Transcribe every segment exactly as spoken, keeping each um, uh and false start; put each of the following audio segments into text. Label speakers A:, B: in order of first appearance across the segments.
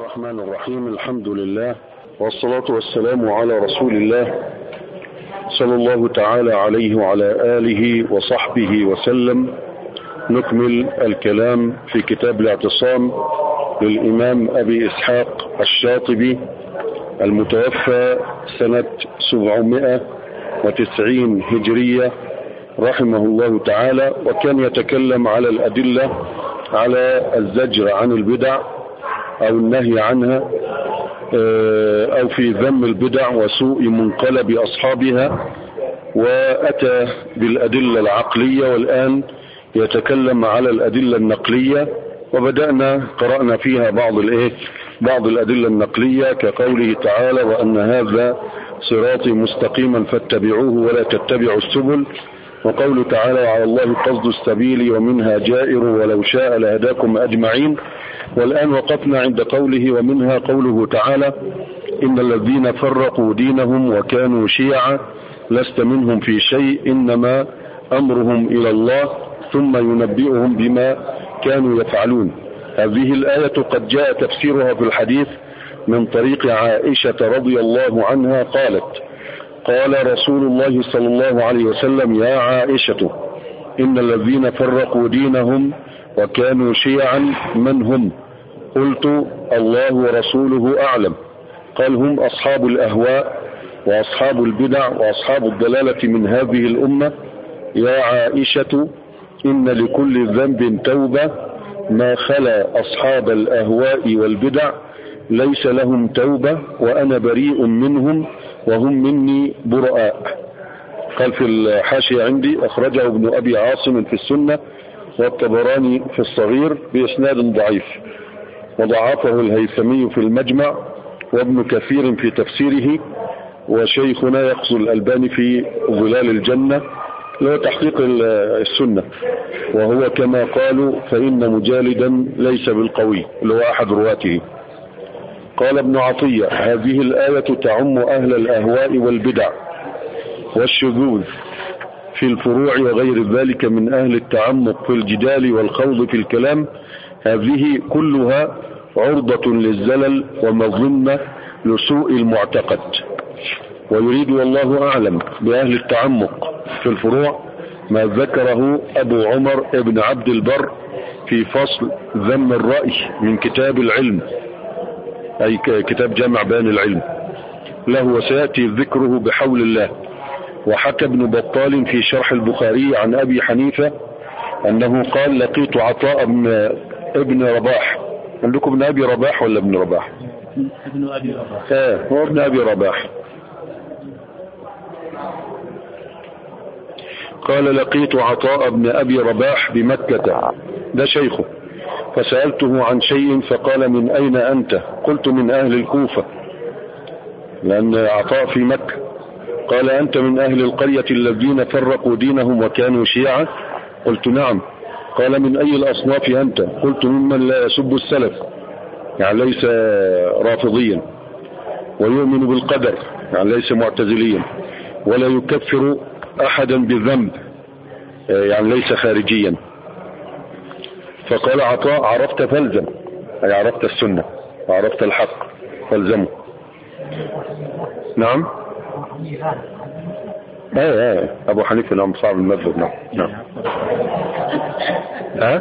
A: الرحمن الرحيم. الحمد لله والصلاة والسلام على رسول الله صلى الله تعالى عليه وعلى آله وصحبه وسلم. نكمل الكلام في كتاب الاعتصام للإمام أبي إسحاق الشاطبي المتوفى سنة سبعمائة وتسعين هجرية رحمه الله تعالى، وكان يتكلم على الأدلة على الزجر عن البدع أو النهي عنها أو في ذم البدع وسوء منقلب أصحابها، وأتى بالأدلة العقلية، والآن يتكلم على الأدلة النقلية. وبدأنا قرأنا فيها بعض الإيه بعض الأدلة النقلية كقوله تعالى: وأن هذا صراطي مستقيما فاتبعوه ولا تتبعوا السبل، وقوله تعالى: وعلى الله قصد السبيل ومنها جائر ولو شاء لهداكم أجمعين. والآن وقفنا عند قوله: ومنها قوله تعالى: إن الذين فرقوا دينهم وكانوا شيعا لست منهم في شيء إنما أمرهم إلى الله ثم ينبئهم بما كانوا يفعلون. هذه الآية قد جاء تفسيرها في الحديث من طريق عائشة رضي الله عنها قالت: قال رسول الله صلى الله عليه وسلم: يا عائشة إن الذين فرقوا دينهم وكانوا شيعا من هم؟ قلت: الله ورسوله أعلم. قال: هم أصحاب الأهواء وأصحاب البدع وأصحاب الضلالة من هذه الأمة. يا عائشة إن لكل ذنب توبة ما خلا أصحاب الأهواء والبدع ليس لهم توبة وأنا بريء منهم وهم مني براء. قال في الحاشية عندي: أخرجه ابن أبي عاصم في السنة والطبراني في الصغير بإسناد ضعيف، وضعفه الهيثمي في المجمع وابن كثير في تفسيره، وشيخنا يقصد الألباني في ظلال الجنة له تحقيق السنة، وهو كما قالوا فإن مجالدا ليس بالقوي اللي هو أحد رواته. قال ابن عطية: هذه الآية تعم أهل الأهواء والبدع والشذوذ في الفروع وغير ذلك من أهل التعمق في الجدال والخوض في الكلام. هذه كلها عرضة للزلل ومظنة لسوء المعتقد. ويريد والله أعلم بأهل التعمق في الفروع ما ذكره أبو عمر ابن عبد البر في فصل ذم الرأي من كتاب العلم، أي كتاب جامع بيان العلم له، وسيأتي ذكره بحول الله. وحكى ابن بطال في شرح البخاري عن أبي حنيفة أنه قال: لقيت عطاء ابن, ابن رباح. عندكم ابن أبي رباح ولا ابن رباح؟
B: ابن أبي رباح.
A: آه هو ابن أبي رباح. قال: لقيت عطاء ابن أبي رباح بمكة، ده شيخه، فسألته عن شيء فقال: من أين أنت؟ قلت: من أهل الكوفة، لأن عطاء في مكة. قال: أنت من أهل القرية الذين فرقوا دينهم وكانوا شيعا؟ قلت: نعم. قال: من أي الأصناف أنت؟ قلت: ممن لا يسب السلف، يعني ليس رافضيا، ويؤمن بالقدر، يعني ليس معتزليا، ولا يكفر أحدا بذنب، يعني ليس خارجيا. فقال عطاء: عرفت فالزم، أي عرفت السنة وعرفت الحق فالزمه. نعم. ايه ايه ابو حنيفه نعم صعب المذهب. نعم نعم. ها؟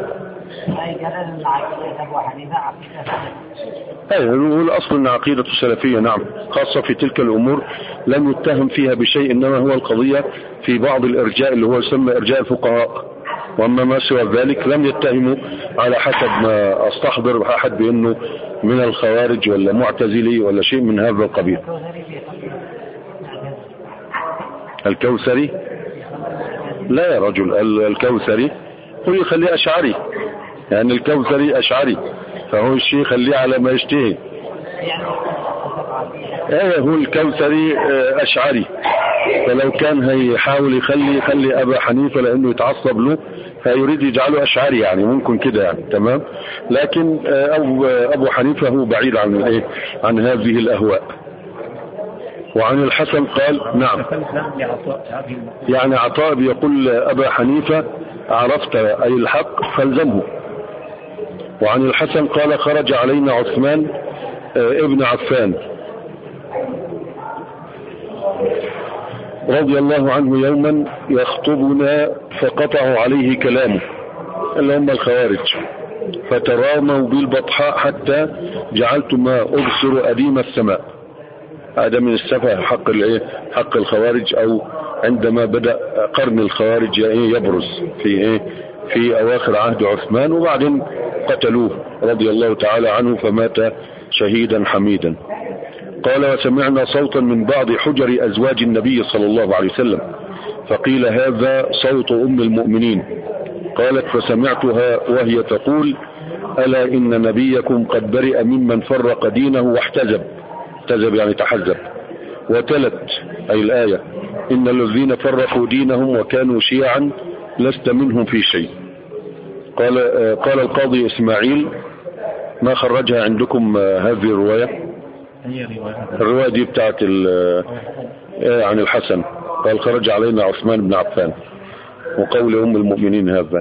A: ايه هو الاصل ان عقيدة السلفية نعم، خاصة في تلك الامور لم يتهم فيها بشيء، انما هو القضية في بعض الارجاء اللي هو يسمى ارجاء الفقهاء، واما ما سوى ذلك لم يتهموا على حسب ما استحضر احد بانه من الخوارج ولا معتزلي ولا شيء من هذا القبيل. الكوثري؟ لا يا رجل، الكوثري هو يخليه أشعري، يعني الكوثري أشعري، فهو الشيء خليه على ما يشتهي. ايه هو الكوثري أشعري، فلو كان هيحاول يخلي يخلي أبا حنيفة لأنه يتعصب له فيريد يجعله أشعري، يعني ممكن كده يعني تمام، لكن أبو, أبو حنيفة هو بعيد عن ايه عن هذه الأهواء. وعن الحسن قال: نعم، يعني عطاء بيقول أبا حنيفة: عرفت أي الحق فالزمه. وعن الحسن قال: خرج علينا عثمان ابن عفان رضي الله عنه يوما يخطبنا فقطعوا عليه كلامه اللي هم الخوارج، فتراموا بالبطحاء حتى جعلت ما أبصر أديم السماء. هذا من السفه حق حق الخوارج، أو عندما بدأ قرن الخوارج يبرز في في أواخر عهد عثمان، وبعدين قتلوه رضي الله تعالى عنه فمات شهيدا حميدا. قال: وسمعنا صوتا من بعض حجر أزواج النبي صلى الله عليه وسلم، فقيل هذا صوت أم المؤمنين. قالت: فسمعتها وهي تقول: ألا إن نبيكم قد برئ ممن فرق دينه واحتزب. احتزب يعني تحزب. وتلت أي الآية: إن الذين فرقوا دينهم وكانوا شيعا لست منهم في شيء. قال قال القاضي إسماعيل: ما خرجها عندكم هذه الرواية؟ الرواية دي بتاعت عن الحسن، قال: خرج علينا عثمان بن عفان، وقول أم المؤمنين هذا.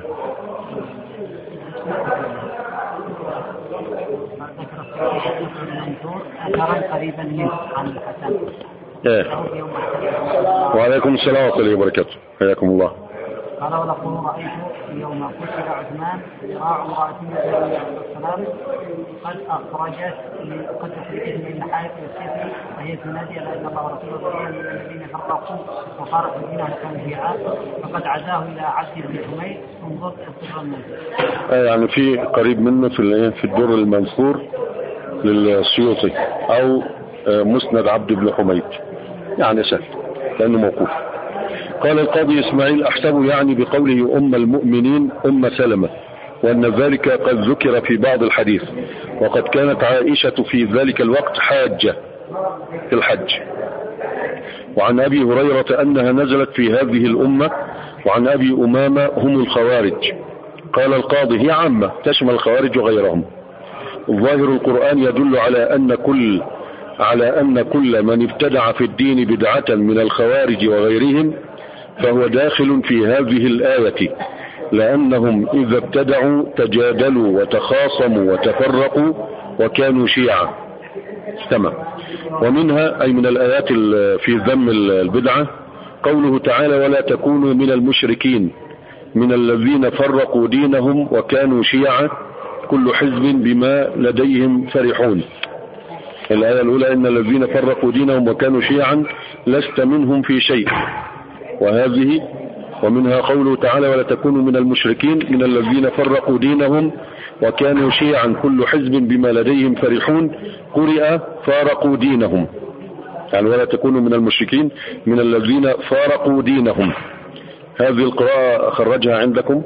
B: قريبا منه عن الحسن.
A: ايه. وعليكم السلام ورحمة الله وبركاته، حياكم الله.
B: قال: ولقد رأيت يوم قتل عثمان ذراع امرأة من السلام قد أخرجت قد أخرجت من الحائط والسيف، وهي تنادي على أن الله ورسوله من الذين فرقوا وفارقوا دينهم كانوا شيعا، فقد عزاه إلى عبد بن حميد. انظر السر المنصور.
A: يعني في قريب منه في في الدر المنصور للسيوطي، أو مسند عبد بن حميد، يعني سهل لأنه موقوف. قال القاضي إسماعيل: أحسب يعني بقوله أم المؤمنين أم سلمة، وأن ذلك قد ذكر في بعض الحديث، وقد كانت عائشة في ذلك الوقت حاجة في الحج. وعن أبي هريرة أنها نزلت في هذه الأمة. وعن أبي أمامة هم الخوارج. قال القاضي: هي عامة تشمل الخوارج وغيرهم. ظاهر القرآن يدل على أن كل على أن كل من ابتدع في الدين بدعة من الخوارج وغيرهم فهو داخل في هذه الآية، لأنهم إذا ابتدعوا تجادلوا وتخاصموا وتفرقوا وكانوا شيعا. استمع. ومنها أي من الآيات في ذم البدعة قوله تعالى: ولا تكونوا من المشركين من الذين فرقوا دينهم وكانوا شيعا كل حزب بما لديهم فرحون. الآية الأولى: إن الذين فرقوا دينهم وكانوا شيعا لست منهم في شيء. وهذه ومنها قوله تعالى: ولا تكونوا من المشركين من الذين فرقوا دينهم وكانوا شيعا كل حزب بما لديهم فرحون. قرئ فارقوا دينهم، يعني ولا تكونوا من المشركين من الذين فارقوا دينهم. هذه القراءة خرجها عندكم؟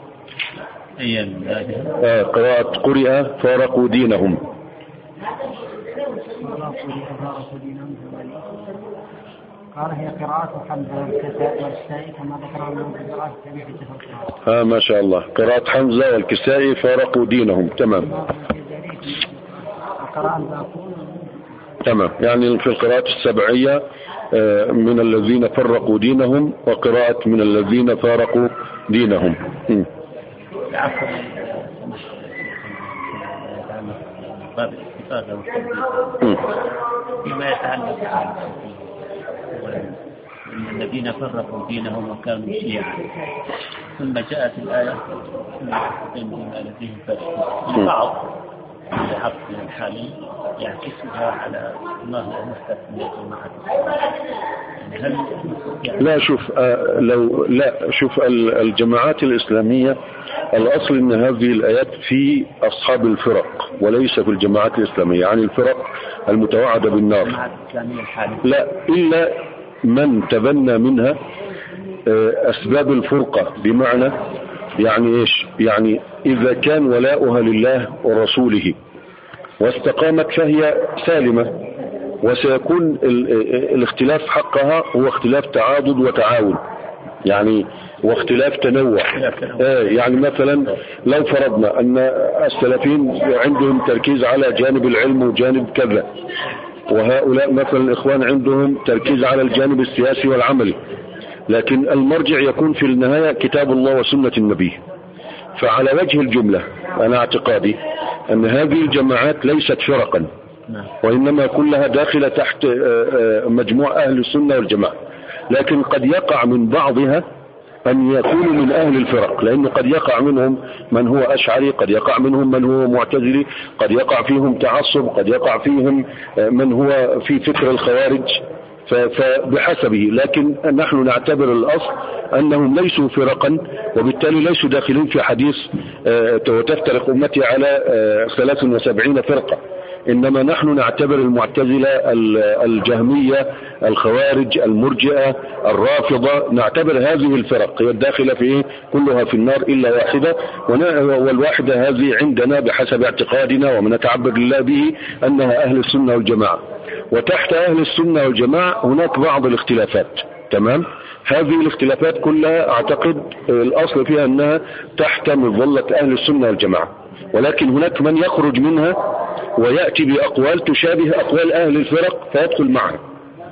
A: آه قراءة قرئ فارقوا دينهم.
B: قال: هي قراءة حمزة والكسائي كما ذكر من قراءة التابعين في التفسير.
A: ها ما شاء الله، قراءة حمزة والكسائي فارقوا دينهم. تمام تمام، يعني في القراءات السبعية من الذين فرقوا دينهم، وقراءة من الذين فارقوا دينهم. م.
B: باب الاستفادة فيما يتعلق الذين فرقوا دينهم وكانوا شيعا، ثم جاءت الآية بما لديهم فرقوا. البعض الحق من الحالي يعكسها على الله المستثنى من الجماعة. هل يعني
A: لا شوف آه لو لا شوف الجماعات الإسلامية الأصل أن هذه الآيات في أصحاب الفرق وليس في الجماعات الإسلامية، يعني الفرق المتوعدة بالنار، لا إلا من تبنى منها أسباب الفرقة. بمعنى يعني إيش؟ يعني إذا كان ولاؤها لله ورسوله واستقامت فهي سالمة، وسيكون الاختلاف حقها هو اختلاف تعاضد وتعاون، يعني واختلاف تنوع. آه يعني مثلا لو فرضنا أن السلفيين عندهم تركيز على جانب العلم وجانب كذا، وهؤلاء مثلا الإخوان عندهم تركيز على الجانب السياسي والعملي، لكن المرجع يكون في النهاية كتاب الله وسنة النبي. فعلى وجه الجملة أنا اعتقادي أن هذه الجماعات ليست فرقا، وإنما كلها داخلة تحت مجموع أهل السنة والجماعة. لكن قد يقع من بعضها أن يكونوا من أهل الفرق، لأنه قد يقع منهم من هو أشعري، قد يقع منهم من هو معتزلي، قد يقع فيهم تعصب، قد يقع فيهم من هو في فكر الخوارج، فبحسبه. لكن نحن نعتبر الأصل أنهم ليسوا فرقا، وبالتالي ليسوا داخلين في حديث وتفترق أمتي على ثلاث وسبعين فرقة. إنما نحن نعتبر المعتزلة، الجهمية، الخوارج، المرجئة، الرافضة، نعتبر هذه الفرق هي الداخلة في إيه؟ كلها في النار إلا واحدة، والواحدة هذه عندنا بحسب اعتقادنا ومن نتعبد الله به أنها أهل السنة والجماعة. وتحت أهل السنة والجماعة هناك بعض الاختلافات. تمام؟ هذه الاختلافات كلها أعتقد الأصل فيها أنها تحت مظلة أهل السنة والجماعة، ولكن هناك من يخرج منها ويأتي بأقوال تشابه أقوال أهل الفرق فيدخل معها.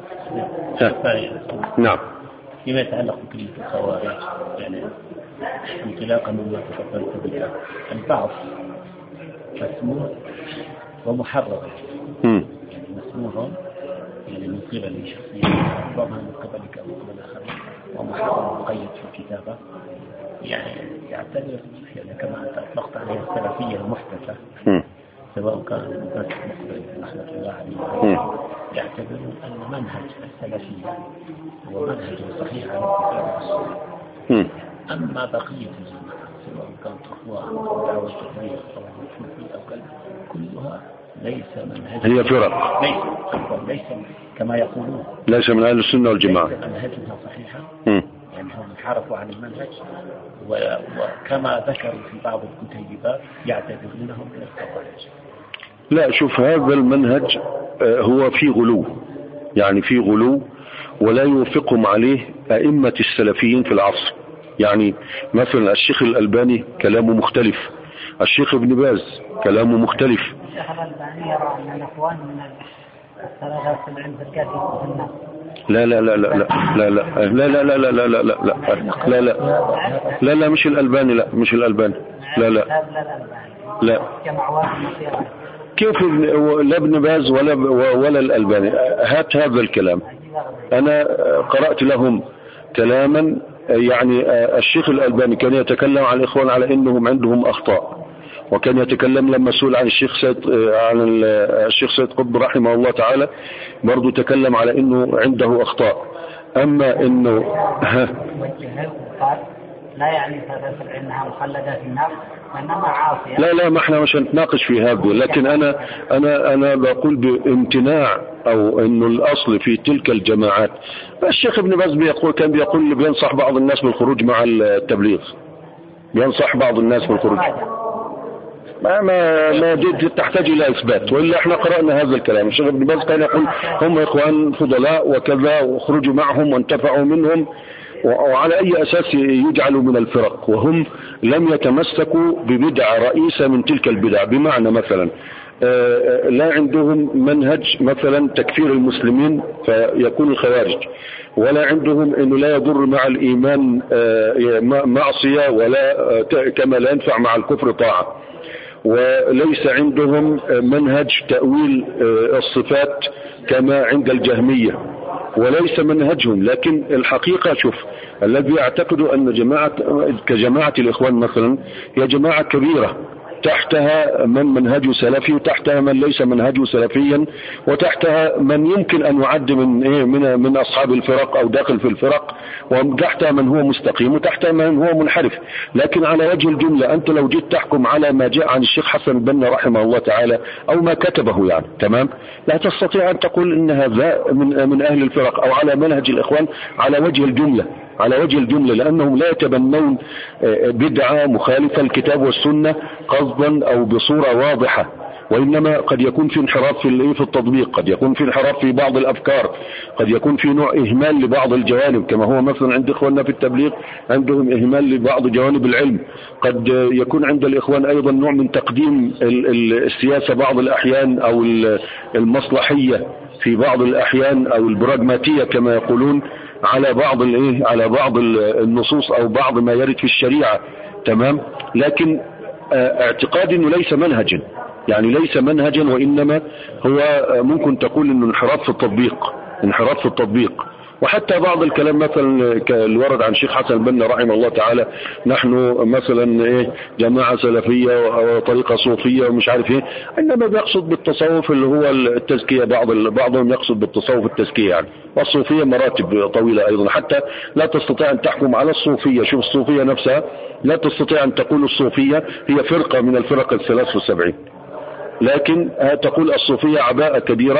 A: نعم.
C: فيما يتعلق بكلمة الخوارج، يعني انطلاقا مما تفضلت به، البعض مسموع ومحرر، يعني مسموع يعني من قبل شخصية، بعضها من قبلك أو من قبل آخرين، ومحرر مقيد في الكتابة، يعني يعتبر يعني كما أنت أطلقت عليها السلفية المحدثة، سواء كان الناس مقبل رحمة الله عليه، يعتبرون أن منهج السلفية هو منهج صحيح على الكتاب والسنة. أما بقية الجماعة سواء كانت أخوان أو دعوة التبليغ أو الوصول أو كذا، كلها ليس منهج،
A: هي فرق،
C: ليس ليس كما يقولون،
A: ليس من أهل السنة والجماعة،
C: منهجها صحيحة، يعني هم انحرفوا عن المنهج، وكما ذكروا في بعض الكتيبات يعتبرونهم من الخوارج.
A: لا، شوف، هذا المنهج هو في غلو، يعني في غلو ولا يوافقهم عليه أئمة السلفيين في العصر. يعني مثلا الشيخ الألباني كلامه مختلف، الشيخ ابن باز كلامه مختلف.
B: الشيخ الألباني يرى أن الأخوان من الثلاثة والسبعين فرقة في النار.
A: لا لا لا لا لا لا لا لا لا لا لا لا لا لا لا لا لا مش الألباني، لا مش الألباني، لا لا لا كيف لا ابن باز ولا ولا الألباني. هات هذا الكلام، أنا قرأت لهم كلاما، يعني الشيخ الألباني كان يتكلم عن الإخوان على إنهم عندهم أخطاء، وكان يتكلم لما سئل عن الشيخ سيد عن الشيخ سيد قطب رحمه الله تعالى برضو تكلم على إنه عنده أخطاء. أما إنه
B: لا يعني انها مخلدة في النار وانما عاصية.
A: لا لا ما احنا مش هنتناقش في هذا، لكن انا انا انا بقول بامتناع او انه الاصل في تلك الجماعات. الشيخ ابن باز بيقول كان بيقول بينصح بعض الناس بالخروج مع التبليغ، بينصح بعض الناس بالخروج. ما ما ما دي تحتاج الى اثبات، والا احنا قرانا هذا الكلام. الشيخ ابن باز كان يقول هم اخوان فضلاء وكذا واخرجوا معهم وانتفعوا منهم، وعلى أي أساس يجعلوا من الفرق وهم لم يتمسكوا ببدعة رئيسة من تلك البدع. بمعنى مثلا لا عندهم منهج مثلا تكفير المسلمين فيكون الخوارج، ولا عندهم أنه لا يضر مع الإيمان معصية، ولا كما لا ينفع مع الكفر طاعة، وليس عندهم منهج تأويل الصفات كما عند الجهمية، وليس منهجهم. لكن الحقيقة شوف، الذي يعتقد أن جماعة كجماعة الإخوان مثلا هي جماعة كبيرة، تحتها من منهجه سلفي، وتحتها من ليس منهجه سلفيا، وتحتها من يمكن أن يعد من إيه من من أصحاب الفرق أو داخل في الفرق، وتحتها من هو مستقيم، وتحتها من هو منحرف. لكن على وجه الجملة أنت لو جيت تحكم على ما جاء عن الشيخ حسن البنا رحمه الله تعالى أو ما كتبه يعني تمام، لا تستطيع أن تقول إن هذا من من أهل الفرق أو على منهج الإخوان على وجه الجملة، على وجه الجملة، لأنهم لا يتبنون بدعة مخالفة الكتاب والسنة قصدا أو بصورة واضحة، وإنما قد يكون في انحراف في في التطبيق، قد يكون في انحراف في بعض الأفكار، قد يكون في نوع إهمال لبعض الجوانب، كما هو مثلا عند إخواننا في التبليغ عندهم إهمال لبعض جوانب العلم. قد يكون عند الإخوان أيضا نوع من تقديم السياسة بعض الأحيان أو المصلحية في بعض الأحيان أو البراغماتية كما يقولون على بعض الايه على بعض النصوص او بعض ما يرد في الشريعة. تمام. لكن اعتقادي انه ليس منهجا، يعني ليس منهجا، وإنما هو ممكن تقول انه انحراف في التطبيق، انحراف في التطبيق. وحتى بعض الكلام مثلا اللي ورد عن الشيخ حسن البنا رحمه الله تعالى، نحن مثلا ايه جماعة سلفية وطريقة صوفية ومش عارف ايه، انما بيقصد بالتصوف اللي هو التزكية، بعض بعضهم يقصد بالتصوف التزكية يعني. والصوفية مراتب طويلة ايضا، حتى لا تستطيع ان تحكم على الصوفية. شوف الصوفية نفسها لا تستطيع ان تقول الصوفية هي فرقة من الفرق الثلاث والسبعين، لكن تقول الصوفية عباءة كبيرة.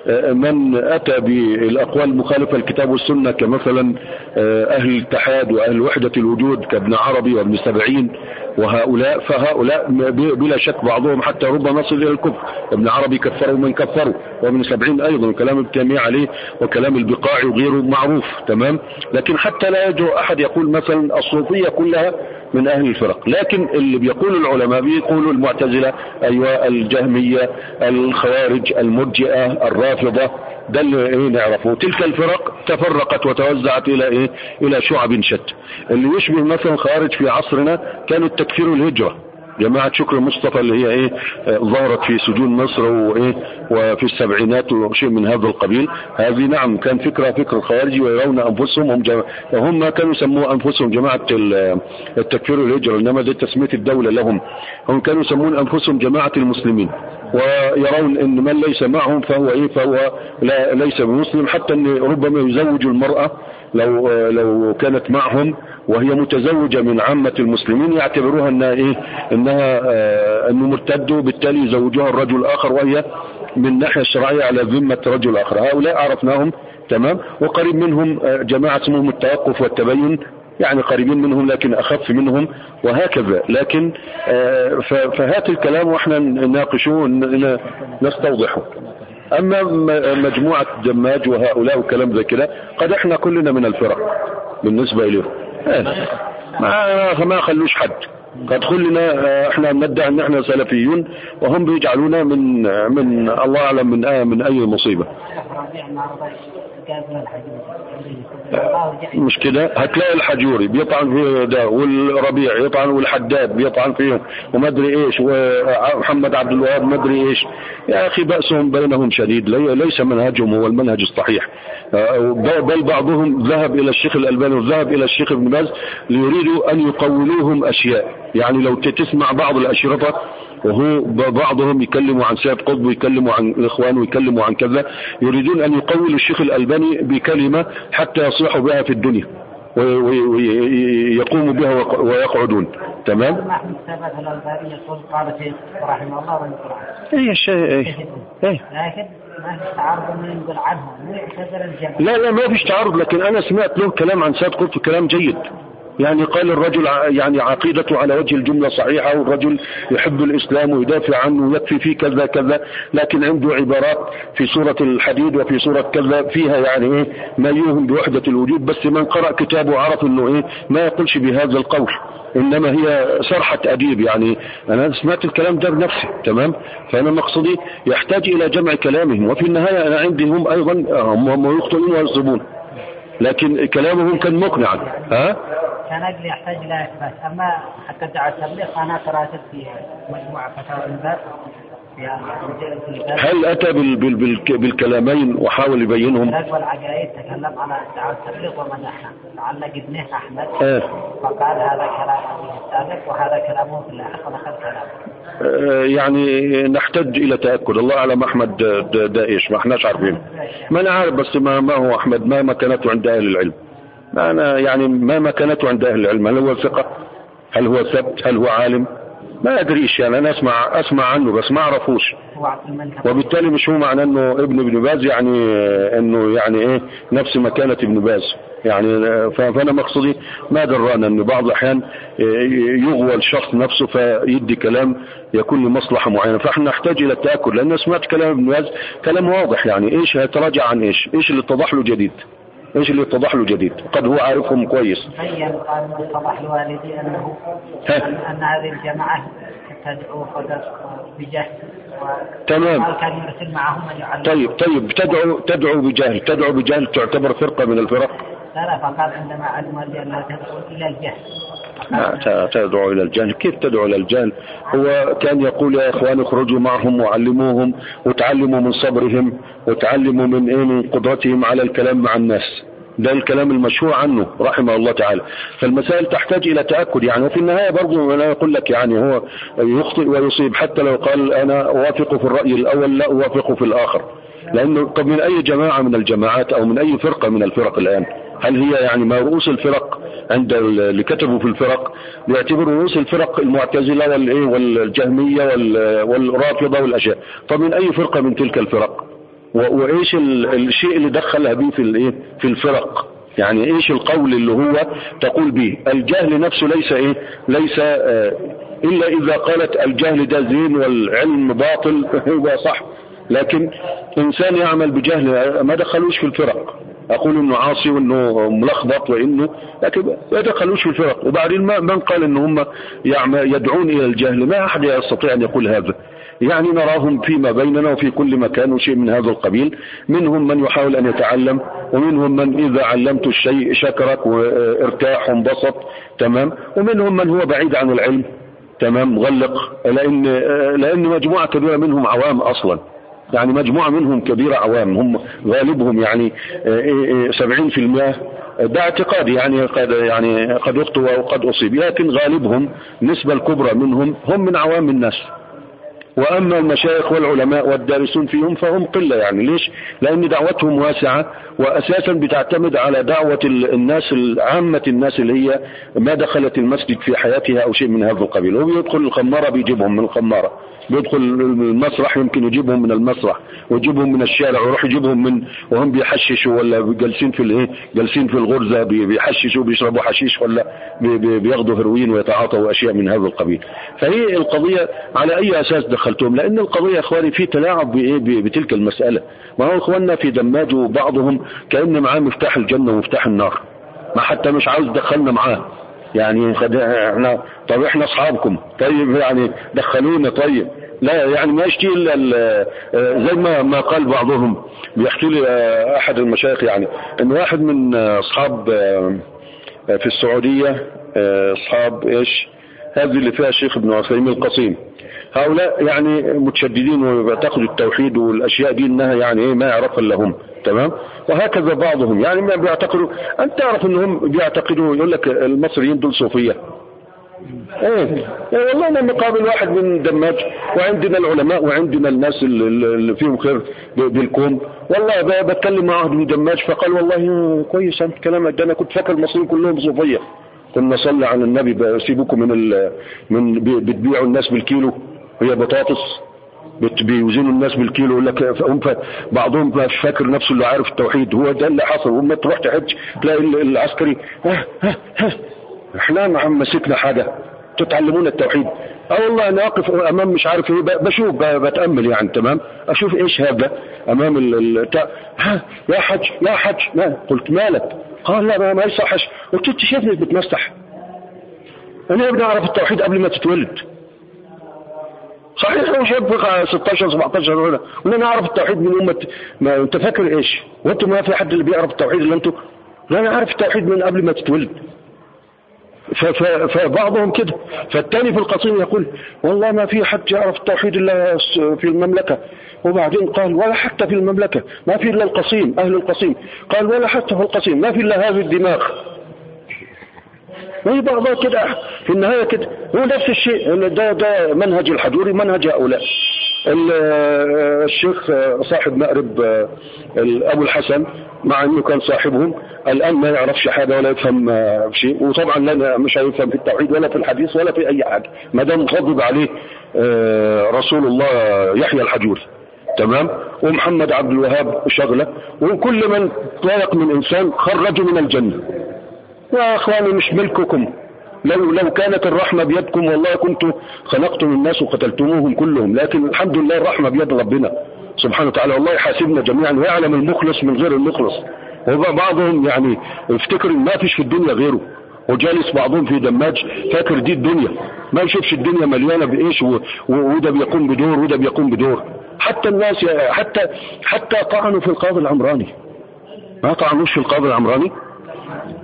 A: من أتى بالأقوال المخالفة للكتاب والسنة كمثلا أهل الاتحاد وأهل وحدة الوجود كابن عربي وابن سبعين وهؤلاء، فهؤلاء بلا شك بعضهم حتى ربما نصل إلى الكفر. ابن عربي كفروا من كفروا، وابن سبعين أيضا، كلام ابن تيمية عليه وكلام البقاعي وغيره معروف تمام. لكن حتى لا يجرؤ أحد يقول مثلا الصوفية كلها من أهل الفرق. لكن اللي بيقول العلماء بيقولوا المعتزلة، أيوة، الجهمية، الخوارج، المرجئة، الرافضة، ده اللي إيه نعرفه. تلك الفرق تفرقت وتوزعت إلى إيه إلى شعب شتى. اللي يشبه مثلا خوارج في عصرنا كانت تكفير الهجرة، جماعة شكر مصطفى اللي هي ايه ظهرت في سجون مصر وايه وفي السبعينات وشيء من هذا القبيل. هذه نعم كان فكرة فكر الخوارج، ويرون انفسهم هم جم... هم كانوا يسموا انفسهم جماعة التكفير والهجرة، انما دي تسمية الدولة لهم. هم كانوا يسمون انفسهم جماعة المسلمين، ويرون ان من ليس معهم فهو ايه فهو لا ليس بمسلم. حتى ان ربما يزوج المرأة لو لو كانت معهم وهي متزوجة من عامة المسلمين، يعتبروها انها ايه انها آه انه مرتد، وبالتالي يزوجوها الرجل الاخر وهي من الناحية الشرعية على ذمة رجل اخر. هؤلاء عرفناهم تمام. وقريب منهم آه جماعة اسمهم التوقف والتبين، يعني قريبين منهم لكن اخف منهم وهكذا. لكن آه فهات الكلام واحنا نناقشه نستوضحه. اما مجموعة دماج وهؤلاء وكلام زي كده، قد احنا كلنا من الفرق بالنسبة اليهم، ما ما خلوش حد. قد كلنا احنا ندعي ان احنا سلفيون، وهم بيجعلونا من من الله اعلم من آه من اي مصيبة. مش كده؟ هتلاقي الحجوري بيطعن في ده، والربيع يطعن، والحداد بيطعن فيهم، وما ادري ايش، ومحمد عبد الوهاب ما ادري ايش. يا اخي بأسهم بينهم شديد، ليس منهجهم هو المنهج الصحيح. بل بعضهم ذهب الى الشيخ الألباني وذهب الى الشيخ ابن باز ليريدوا ان يقولوهم اشياء. يعني لو تسمع بعض الاشرطة وهو بعضهم يكلموا عن سيد قطب ويكلموا عن الاخوان ويكلموا عن كذا، يريدون ان يقولوا الشيخ الألباني بكلمة حتى يصيحوا بها في الدنيا ويقوموا بها ويقعدون تمام.
B: احمد ثابت الألباني يقول قال شيخ رحمه الله والقرآن
A: ايه الشيء ايه
B: ايه لكن ما في تعارض انه ينقل عنه ويعتذر الجمع.
A: لا لا ما فيش تعارض، لكن انا سمعت له كلام عن سيد قطب كلام جيد. يعني قال الرجل يعني عقيدته على وجه الجملة صحيحة، والرجل يحب الإسلام ويدافع عنه ويكفي فيه كذا كذا، لكن عنده عبارات في سورة الحديد وفي سورة كذا فيها يعني ايه ما يوهم بوحدة الوجود. بس من قرأ كتابه عرف انه ايه ما يقولش بهذا القول، انما هي صرحة اديب. يعني انا سمعت الكلام ده بنفسي تمام. فانا مقصدي يحتاج الى جمع كلامهم، وفي النهاية انا عندي هم ايضا هم يخطئون ويصيبون، لكن كلامهم كان مقنعا. ها
B: كان أجل يحتاج إلى إثبات. أما حتى دعا التبليغ أنا قرأت في مجموعة فتاوى الباب.
A: هل أتى بال بال بال بالكلامين وحاول يبينهم؟
B: الرجل العقائد تكلم على دعوة التبليغ ومدحنا، لعل ابنه أحمد
A: آه.
B: فقال هذا كلام أبيه السابق وهذا كلامه في اللاحق ونخذ كلامه.
A: آه يعني نحتاج إلى تأكد. الله أعلم أحمد ده, ده إيش، ما احناش عارفين. ما أنا عارف بس ما, ما هو أحمد، ما مكانته عند أهل العلم. أنا يعني ما مكانته عند أهل العلم، هل هو ثقة، هل هو ثبت، هل هو عالم، ما أدريش. يعني أنا أسمع أسمع عنه بس ما أعرفوش، وبالتالي مش هو معناه إنه ابن ابن باز يعني إنه يعني إيه نفس مكانة ابن باز. يعني فأنا مقصدي ما درانا إن بعض الأحيان يغوى الشخص نفسه فيدي كلام يكون لمصلحة معينة، فإحنا نحتاج إلى التأكد. لأن سمعت كلام ابن باز كلام واضح، يعني إيش هيتراجع عن إيش، إيش اللي اتضح له جديد، ايش اللي اتضح له جديد، قد هو عارفهم كويس.
B: بين قال اتضح لوالدي انه ان هذه الجماعه تدعو بجهل.
A: تمام.
B: كان يرسل معهم من يعلم.
A: طيب طيب تدعو تدعو بجهل، تدعو بجهل تعتبر فرقه من الفرق؟
B: لا لا فقال عندما علموا ان لا تدعو الى الجهل.
A: تدعو إلى الجهل؟ كيف تدعو إلى الجهل؟ هو كان يقول يا إخوان اخرجوا معهم وعلموهم وتعلموا من صبرهم وتعلموا من إيه من قدرتهم على الكلام مع الناس. ده الكلام المشهور عنه رحمه الله تعالى. فالمسائل تحتاج إلى تأكد يعني. وفي النهاية برضو أنا أقول لك يعني هو يخطئ ويصيب حتى لو قال أنا أوافق في الرأي الأول لا أوافق في الآخر. لأنه طب من أي جماعة من الجماعات أو من أي فرقة من الفرق الآن؟ هل هي يعني ما رؤوس الفرق عند اللي كتبوا في الفرق بيعتبروا رؤوس الفرق المعتزلة والإيه والجهمية والرافضة والأشياء؟ طب من أي فرقة من تلك الفرق؟ وإيش الشيء اللي دخلها به في الإيه في الفرق؟ يعني إيش القول اللي هو تقول به؟ الجهل نفسه ليس إيه ليس آه إلا إذا قالت الجهل ده زين والعلم باطل هو صح. لكن إنسان يعمل بجهل ما دخلوش في الفرق. أقول إنه عاصي وإنه ملخبط وإنه لكن ما دخلوش في الفرق. وبعدين من قال إن هم يدعون إلى الجهل؟ ما أحد يستطيع أن يقول هذا. يعني نراهم فيما بيننا وفي كل مكان وشيء من هذا القبيل. منهم من يحاول أن يتعلم ومنهم من إذا علمت الشيء شكرك وارتاح وانبسط تمام. ومنهم من هو بعيد عن العلم تمام مغلق. لأن لأن مجموعة كبيرة منهم عوام أصلا. يعني مجموعة منهم كبيرة عوام هم غالبهم يعني سبعين في المئة. ده اعتقادي يعني قد يعني قد أخطئ وقد أصيب. لكن غالبهم النسبة الكبرى منهم هم من عوام الناس. وأما المشايخ والعلماء والدارسون فيهم فهم قلة. يعني ليش؟ لأن دعوتهم واسعة وأساسا بتعتمد على دعوة الناس عامة الناس اللي هي ما دخلت المسجد في حياتها أو شيء من هذا القبيل. هو بيدخل الخمارة بيجيبهم من الخمارة، بيدخل المسرح يمكن يجيبهم من المسرح ويجيبهم من الشارع ويروح يجيبهم من وهم بيحششوا ولا جالسين في الايه جالسين في الغرزة بيحششوا بيشربوا حشيش ولا بياخدوا هيروين ويتعاطوا أشياء من هذا القبيل. فهي القضية على أي أساس دخلتهم؟ لأن القضية اخواني في تلاعب بايه بتلك المسألة. ما هو اخواننا في دماج وبعضهم كأن معاه مفتاح الجنة ومفتاح النار، ما حتى مش عاوز دخلنا معاه. يعني احنا طب احنا اصحابكم طيب يعني دخلونا طيب لا يعني ما يشتي الا زي ما ما قال بعضهم. بيحكي لي احد المشايخ يعني ان واحد من اصحاب في السعودية اصحاب ايش هذه اللي فيها الشيخ ابن عثيمين القصيم، هؤلاء يعني متشددين وبيعتقدوا التوحيد والاشياء دي انها يعني ايه ما يعرف الا هم تمام. وهكذا بعضهم يعني ما بيعتقدوا. انت تعرف انهم بيعتقدوا يقول لك المصريين دول صوفيه. ايه والله انا مقابل واحد من دماج وعندنا العلماء وعندنا الناس اللي فيهم خير بالكون. والله بتكلم مع واحد من دماج فقال والله كويس انت كلامك ده، انا كنت فاكر المصريين كلهم صوفيه. كنا نصلي على النبي سيبوكم من ال... من بتبيعوا الناس بالكيلو هي بطاطس بيوزنوا الناس بالكيلو. يقول لك هم بعضهم مش فاكر نفسه اللي عارف التوحيد. هو ده اللي حصل. وما تروح تحج تلاقي العسكري ها ها ها احنا ما مسكنا حاجه تتعلمون التوحيد. اه والله انا واقف امام مش عارف ايه بشوف بتامل يعني تمام اشوف ايش هذا امام ال ها يا حج يا حج ما قلت مالك؟ قال لا ما يصحش. قلت انت شايفني بتمسح؟ انا ابني اعرف التوحيد قبل ما تتولد. صحيح هو شاب ستاشر سبعتاشر ولا وانا اعرف التوحيد من امه. ما انت فاكر ايش؟ وانتم ما في حد اللي بيعرف التوحيد الا انتم؟ لا انا عارف التوحيد من قبل ما تتولد. فبعضهم كده. فالتاني في القصيم يقول والله ما في حد يعرف التوحيد الا في المملكة. وبعدين قال ولا حتى في المملكة ما في الا القصيم اهل القصيم. قال ولا حتى في القصيم ما في الا هذا الدماغ. ما هي بعضها كده في النهاية كده. هو نفس الشيء. ده ده منهج الحجوري منهج هؤلاء. الشيخ صاحب مأرب أبو الحسن مع أنه كان صاحبهم الآن ما يعرفش حاجة ولا يفهم شيء. وطبعا لا مش هيفهم في التوحيد ولا في الحديث ولا في أي حاجة ما دام مخضب عليه رسول الله يحيى الحجوري تمام. ومحمد عبد الوهاب شغلة. وكل من طلق من إنسان خرجوا من الجنة. يا أخواني مش ملككم. لو لو كانت الرحمة بيدكم والله كنت خلقتم الناس وقتلتموهم كلهم. لكن الحمد لله الرحمة بيد ربنا سبحانه وتعالى. والله يحاسبنا جميعا ويعلم المخلص من غير المخلص. وبعضهم يعني افتكر ما فيش في الدنيا غيره وجالس بعضهم في دماج فاكر دي الدنيا ما يشوفش الدنيا مليانة بإيش وده بيقوم بدور وده بيقوم بدور. حتى الناس حتى حتى طعنوا في القاضي العمراني. ما طعنوش في القاضي العمراني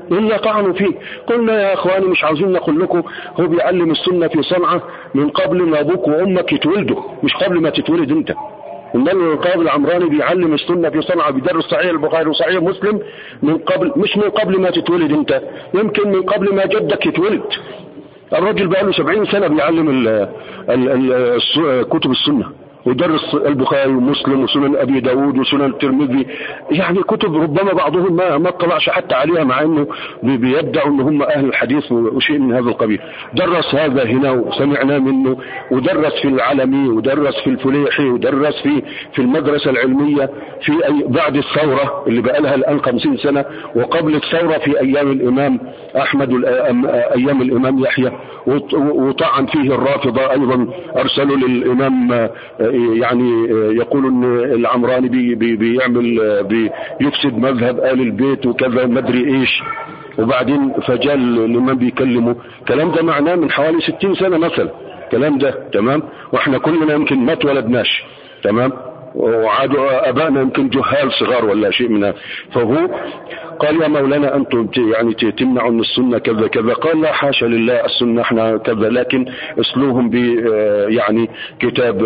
A: إلا طعنوا فيه. قلنا يا أخواني مش عاوزين نقول لكم هو بيعلم السنة في صنعاء من قبل ما أبوك وأمك يتولدوا، مش قبل ما تتولد أنت. إنما القاضي العمراني بيعلم السنة في صنعاء، بيدرس صحيح البخاري وصحيح مسلم من قبل، مش من قبل ما تتولد أنت، يمكن من قبل ما جدك يتولد. الرجل بقى له سبعين سنة بيعلم ال ال ال كتب السنة، ودرس البخاري ومسلم وسنن أبي داود وسنن الترمذي، يعني كتب ربما بعضهم ما ما اطلعش حتى عليها، مع انه بيدعوا ان هم اهل الحديث وشيء من هذا القبيل. درس هذا هنا وسمعنا منه، ودرس في العلمي، ودرس في الفليحي، ودرس في في المدرسة العلمية في أي بعد الثورة اللي بقى لها الآن خمسين سنة، وقبل الثورة في أيام الإمام أحمد أيام الإمام يحيى، وطعن فيه الرافضة أيضا، أرسلوا للإمام يعني يقول ان العمراني بي بي بيعمل بيفسد مذهب آل البيت وكذا مدري ايش. وبعدين فجال الامام بيكلمه، كلام ده معناه من حوالي ستين سنة مثلا كلام ده، تمام، واحنا كلنا يمكن ما اتولدناش، تمام، وعادوا ابائنا يمكن جهال صغار ولا شيء منها. فهو قال يا مولانا انتم يعني تمنعوا من السنة كذا كذا. قال لا حاشا لله، السنة احنا كذا، لكن اسلوهم ب يعني كتاب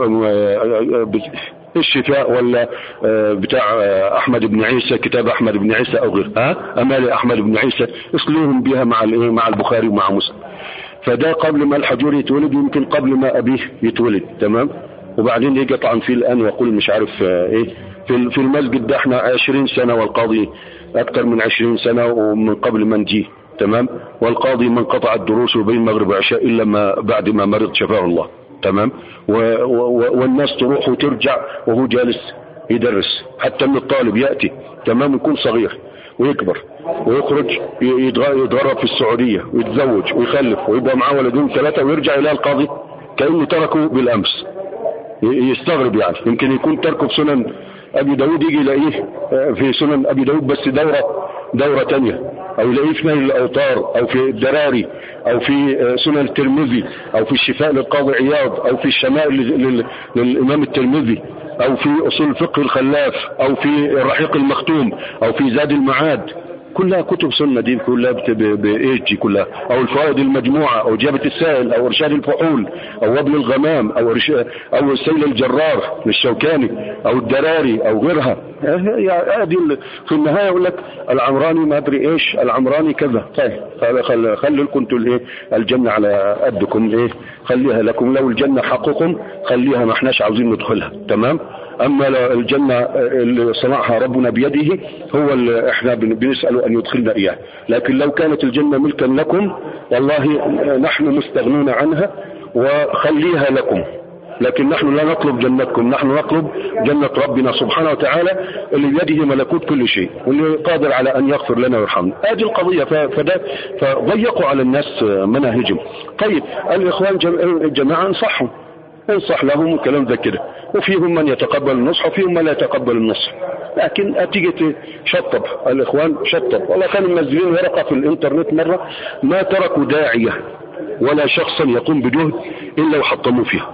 A: الشفاء ولا بتاع احمد بن عيسى، كتاب احمد بن عيسى او غيره، ها امال احمد بن عيسى، اسلوهم بها مع مع البخاري ومع مسلم. فده قبل ما الحجور يتولد، يمكن قبل ما ابيه يتولد، تمام. وبعدين يجي طعن فيه الان ويقول مش عارف ايه. في في المسجد ده احنا عشرين سنة، والقاضي اكثر من عشرين سنة ومن قبل ما نجيه، تمام. والقاضي من قطع الدروس بين المغرب والعشاء الا ما بعد ما مرض شفاه الله، تمام. والناس تروح وترجع وهو جالس يدرس، حتى من الطالب يأتي، تمام، يكون صغير ويكبر ويخرج يتغرب في السعودية ويتزوج ويخلف ويبقى معاه ولدين ثلاثة، ويرجع الى القاضي كأنه تركه بالامس. يستغرب يعني، يمكن يكون تركه في سنن ابي داود، يجي يلاقيه في سنن ابي داود بس دورة دورة تانية، او يلاقيه في نيل الاوطار، او في الدراري، او في سنن الترمذي، او في الشفاء للقاضي عياض، او في الشمائل للامام الترمذي، او في اصول الفقه الخلاف، او في الرحيق المختوم، او في زاد المعاد. كلها كتب سنة دي، كلها بايش دي كلها، او الفوائد المجموعة، او اجابة السائل، او ارشاد الفحول، او وابل الغمام، او او السيل الجرار للشوكاني، او الدراري، او غيرها. هذه في النهاية يقول لك العمراني ما ادري ايش، العمراني كذا. طيب خلي خلي لكم انتوا الايه الجنة على قدكم، ايه خليها لكم، لو الجنة حقكم خليها، ما احناش عاوزين ندخلها، تمام. اما الجنة اللي صنعها ربنا بيده هو اللي احنا بنسأله ان يدخلنا اياه. لكن لو كانت الجنة ملكا لكم والله نحن مستغنون عنها وخليها لكم، لكن نحن لا نطلب جنتكم، نحن نطلب جنة ربنا سبحانه وتعالى اللي بيده ملكوت كل شيء، واللي قادر على ان يغفر لنا ويرحمنا. هذه القضية. فده فضيقوا على الناس مناهجهم. طيب الاخوان جماعة انصحهم، انصح لهم وكلام ذا كده، وفيهم من يتقبل النصح وفيهم من لا يتقبل النصح. لكن اتيجة شطب الاخوان، شطب والله، كانوا منزلين ورقة في الانترنت مرة ما تركوا داعية ولا شخصا يقوم بجهد الا وحطموا فيها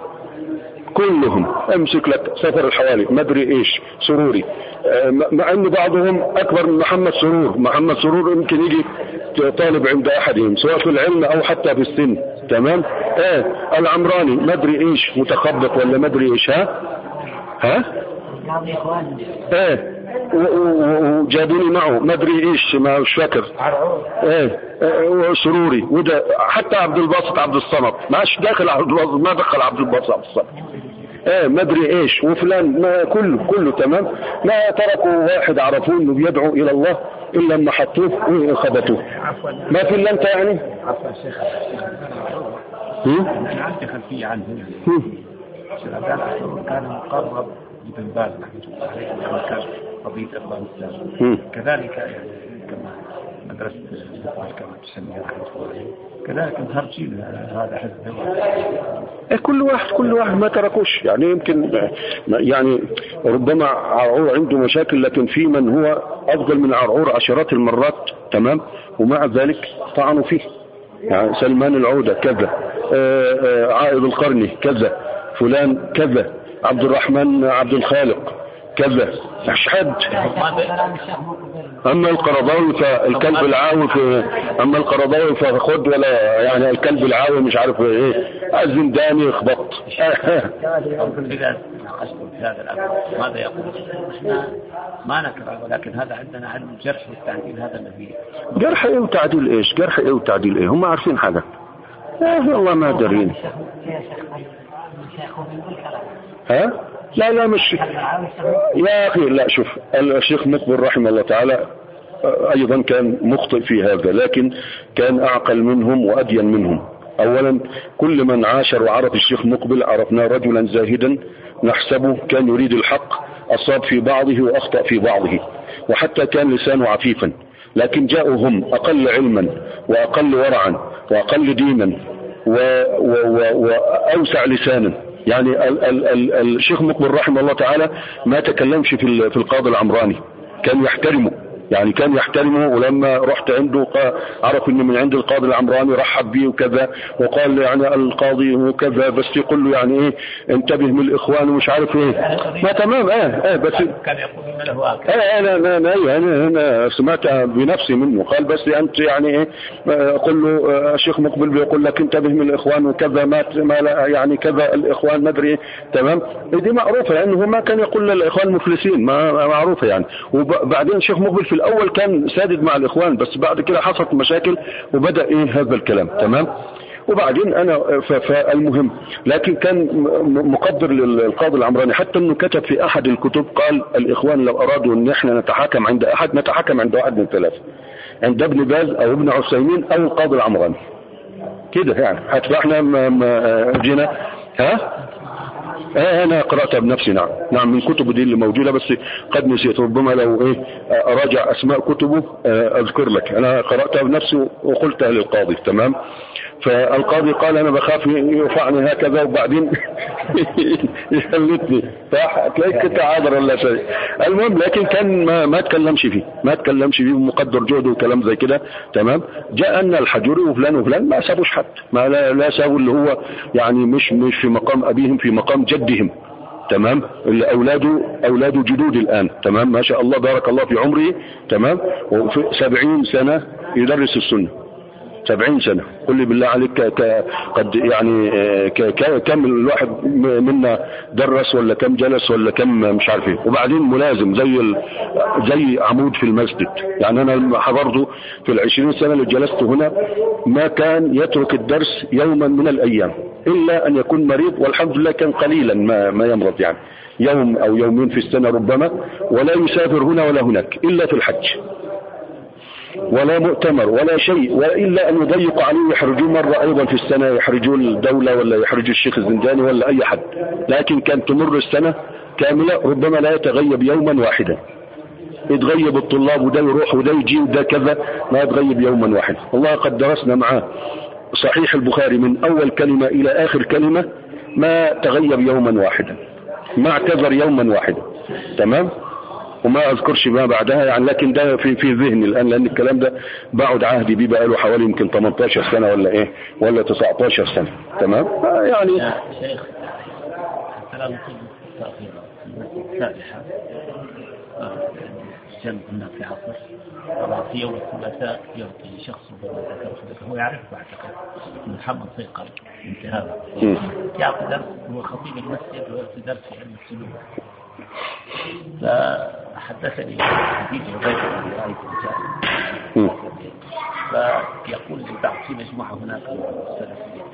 A: كلهم. امسك لك سفر الحوالي ما ادري ايش سروري، مع ان بعضهم اكبر من محمد سرور. محمد سرور يمكن يجي طالب عند احدهم سواء في العلم او حتى في السن، تمام. اه العمراني ما ادري ايش متخبط ولا ما ادري ايش، ها ها اه وجابوني معه ما ادري ايش، ما مش فاكر، ايه وسروري، وده حتى عبد الباسط عبد الصمد ماش داخل عبد الباسط، ما دخل عبد الباسط عبد الصمد، ايه ما ادري ايش، وفلان، ما كله كله تمام. ما تركوا واحد عرفوه انه بيدعو الى الله الا لما حطوه وخبطوه. ما في الا انت يعني.
C: عفوا شيخ، انا عندي خلفيه عنه. كان مقرب ابن باز رحمه الله عليه، كان قضيه اخوان الاسلام، كذلك يعني كما مدرسه كما تسميها رحمه الله عليه، كذلك مهرجين هذا حزب.
A: كل واحد كل واحد ما تركوش يعني، يمكن يعني ربما عرعور عنده مشاكل، لكن في من هو افضل من عرعور عشرات المرات، تمام. ومع ذلك طعنوا فيه، يعني سلمان العودة كذا، عائد القرني كذا، فلان كذا، عبد الرحمن عبد الخالق كذا، مش حد. اما القرضاوي فالكلب العاوي في اما القرضاوي فخد ولا يعني الكلب العاوي مش عارف ايه الزنداني يخبط.
C: اذا ناقشتم في هذا الامر ماذا يقول؟ احنا ما نكره، ولكن هذا عندنا علم الجرح والتعديل. هذا الذي
A: جرح ايه وتعديل ايش؟ جرح ايه وتعديل ايه؟ هم عارفين حاجه؟ لا والله ما دارين. ها؟ لا لا مش يا أخي، لا شوف الشيخ مقبل رحمه الله تعالى أيضا كان مخطئ في هذا، لكن كان أعقل منهم وأدين منهم. أولا كل من عاشر وعرف الشيخ مقبل عرفناه رجلا زاهدا نحسبه كان يريد الحق، أصاب في بعضه وأخطأ في بعضه، وحتى كان لسانه عفيفا. لكن جاءوا هم أقل علما وأقل ورعا وأقل دينا وأوسع لسانا. يعني ال ال ال الشيخ مقبل رحمه الله تعالى ما تكلمش في في القاضي العمراني، كان يحترمه، يعني كان يحترمه. ولما رحت عنده عرف ان من عند القاضي العمراني رحب بيه وكذا، وقال يعني القاضي وكذا، بس يقول له يعني ايه انتبه من الاخوان ومش عارف ايه. ما تمام اه اه بس
C: كان يقول ان له
A: اه انا انا انا انا, أنا سمعتها بنفسي منه. قال بس انت يعني ايه قل له الشيخ مقبل بيقول لك انتبه من الاخوان وكذا، ما ما يعني كذا الاخوان ما ادري ايه. تمام، دي معروفه لانه ما كان يقول للاخوان مفلسين، ما معروفه يعني. وبعدين الشيخ مقبل في الاول كان سادد مع الاخوان، بس بعد كده حصلت مشاكل وبدأ ايه هذا الكلام. تمام، وبعدين انا فالمهم لكن كان مقدر للقاضي العمراني، حتى انه كتب في احد الكتب قال الاخوان لو ارادوا ان احنا نتحاكم عند احد نتحاكم عند واحد من ثلاثه، عند ابن باز او ابن عثيمين او القاضي العمراني كده يعني. حتى احنا جينا ها اه انا قرأتها بنفسي. نعم نعم من كتبه دي اللي موجودة، بس قد نسيت، ربما لو ايه اراجع اسماء كتبه اه اذكر لك. انا قرأتها بنفسي وقلتها للقاضي. تمام، فالقاضي قال انا بخاف يرفعني هكذا وبعدين يخلتني، فتلاقيك كنت عاذر ولا شيء. المهم لكن كان ما, ما تكلمش فيه ما تكلمش فيه ومقدر جهده وكلام زي كده. تمام، جاء ان الحجوري وفلان وفلان ما سابوش حد، ما لا, لا سابوا اللي هو يعني مش مش في مقام ابيهم، في مقام جدهم. تمام، اللي اولاده اولاده جدود الان. تمام، ما شاء الله بارك الله في عمره. تمام، وفي سبعين سنة يدرس السنة، سبعين سنة. قل لي بالله عليك قد يعني كم الواحد منا درس ولا كم جلس ولا كم مش عارف ايه، وبعدين ملازم زي زي عمود في المسجد. يعني انا حضرته في العشرين سنة اللي جلست هنا ما كان يترك الدرس يوما من الايام الا ان يكون مريض، والحمد لله كان قليلا ما, ما يمرض، يعني يوم او يومين في السنة ربما، ولا يسافر هنا ولا هناك الا في الحج، ولا مؤتمر ولا شيء، وإلا أن يضيق عليه يحرجوه مرة أيضا في السنة، يحرجوه الدولة ولا يحرجوا الشيخ الزنداني ولا أي حد. لكن كان تمر السنة كاملة ربما لا يتغيب يوما واحدا، يتغيب الطلاب وده يروح وده يجي وده كذا، ما يتغيب يوما واحدا. والله قد درسنا معاه صحيح البخاري من أول كلمة إلى آخر كلمة ما تغيب يوما واحدا، ما اعتذر يوما واحدا. تمام، وما اذكرش ما بعدها يعني، لكن ده في في ذهني الان، لان الكلام ده بعد عهدي بيه بقى له حوالي يمكن ثمانية عشر سنة ولا ايه ولا تسعة عشر سنة. تمام، يعني
C: يا شيخ كلام التأخير السابحة جنب هنا في عصر في يوم الثلاثاء يعطي شخص هو يعرف بعتقد محمد صيقر انتهاء يعطي درس، هو خطيب المسجد ويعطي درس في علم السلوك. فحدثني حديث عبيد بن رائد الجاهل فيقول لي بعض في مجموعة هناك السلفية،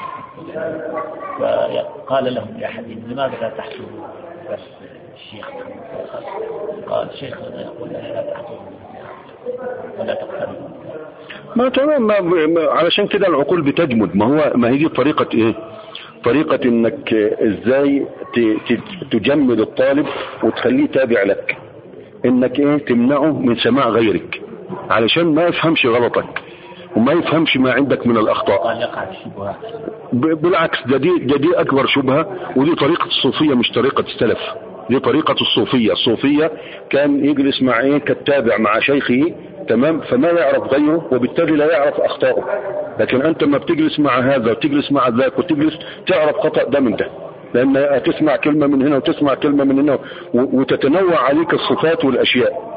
C: فقال لهم يا حبيبي لماذا لا تحضروا درس الشيخ؟ قال شيخنا يقول لا تحضروا ولا تقتربوا.
A: ما تمام، ما علشان كده العقول بتجمد. ما هو ما هي دي طريقة ايه؟ طريقة انك ازاي تجمد الطالب وتخليه تابع لك، انك ايه تمنعه من سماع غيرك علشان ما يفهمش غلطك وما يفهمش ما عندك من الاخطاء. بالعكس ده دي, ده دي اكبر شبهة، ودي طريقة الصوفية مش طريقة السلف، دي طريقة الصوفية. الصوفية كان يجلس مع ايه كالتابع مع شيخه. تمام، فما يعرف غيره وبالتالي لا يعرف اخطائه. لكن انت ما بتجلس مع هذا وتجلس مع ذاك وتجلس تعرف خطأ ده من ده، لان تسمع كلمة من هنا وتسمع كلمة من هنا وتتنوع عليك الصفات والاشياء.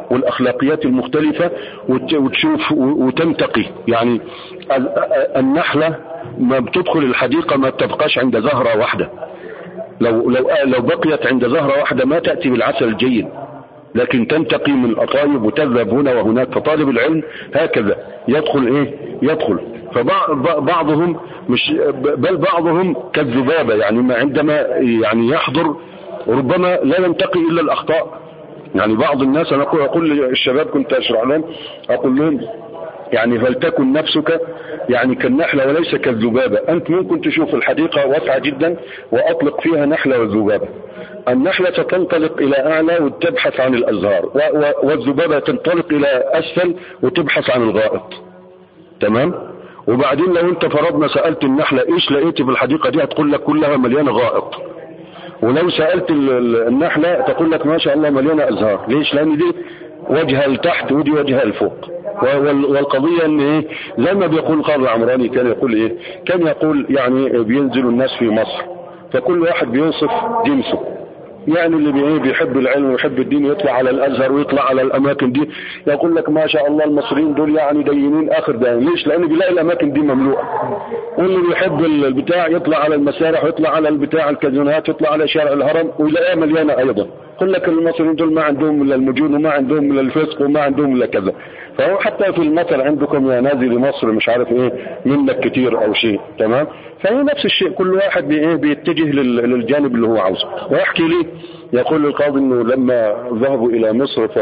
A: والأخلاقيات المختلفة وتشوف وتنتقي. يعني النحلة ما بتدخل الحديقة ما بتبقاش عند زهرة واحدة، لو لو لو بقيت عند زهرة واحدة ما تأتي بالعسل الجيد، لكن تنتقي من الأطايب وتذهب هنا وهناك. فطالب العلم هكذا يدخل ايه يدخل. فبعضهم مش بل بعضهم كالذبابة، يعني ما عندما يعني يحضر ربما لا ينتقي إلا الأخطاء. يعني بعض الناس أنا أقول للشباب كنت أشرح لهم أقول لهم يعني فلتكن نفسك يعني كالنحلة وليس كالذبابة. أنت ممكن تشوف الحديقة واسعة جدا وأطلق فيها نحلة والذبابة. النحلة تنطلق إلى أعلى وتبحث عن الأزهار، والذبابة تنطلق إلى أسفل وتبحث عن الغائط. تمام. وبعدين لو أنت فرضنا سألت النحلة إيش لقيت في الحديقة دي هتقول لك كلها مليانة غائط. ولو سألت النحلة تقول لك ما شاء الله مليانة أزهار. ليش؟ لأن دي وجهها لتحت ودي وجهها لفوق. والقضية ان ايه زي ما بيقول قاضي العمراني كان يقول ايه كان يقول يعني بينزل الناس في مصر فكل واحد بيوصف جنسه. يعني اللي بيحب العلم ويحب الدين يطلع على الازهر ويطلع على الاماكن دي يقول لك ما شاء الله المصريين دول يعني دينين اخر دين. ليش؟ لان بيلاقي الاماكن دي مملوءه. واللي بيحب البتاع يطلع على المسارح ويطلع على البتاع الكازينوهات يطلع على شارع الهرم ويلاقيها مليانه ايضا. يقول لك المصريين دول ما عندهم الا المجون وما عندهم الا الفسق وما عندهم الا كذا. فهو حتى في المثل عندكم يا نازل مصر مش عارف ايه منك كتير او شيء. تمام. فهي نفس الشيء كل واحد بايه بيتجه للجانب اللي هو عاوزه. ويحكي لي يقول القاضي انه لما ذهبوا الى مصر ف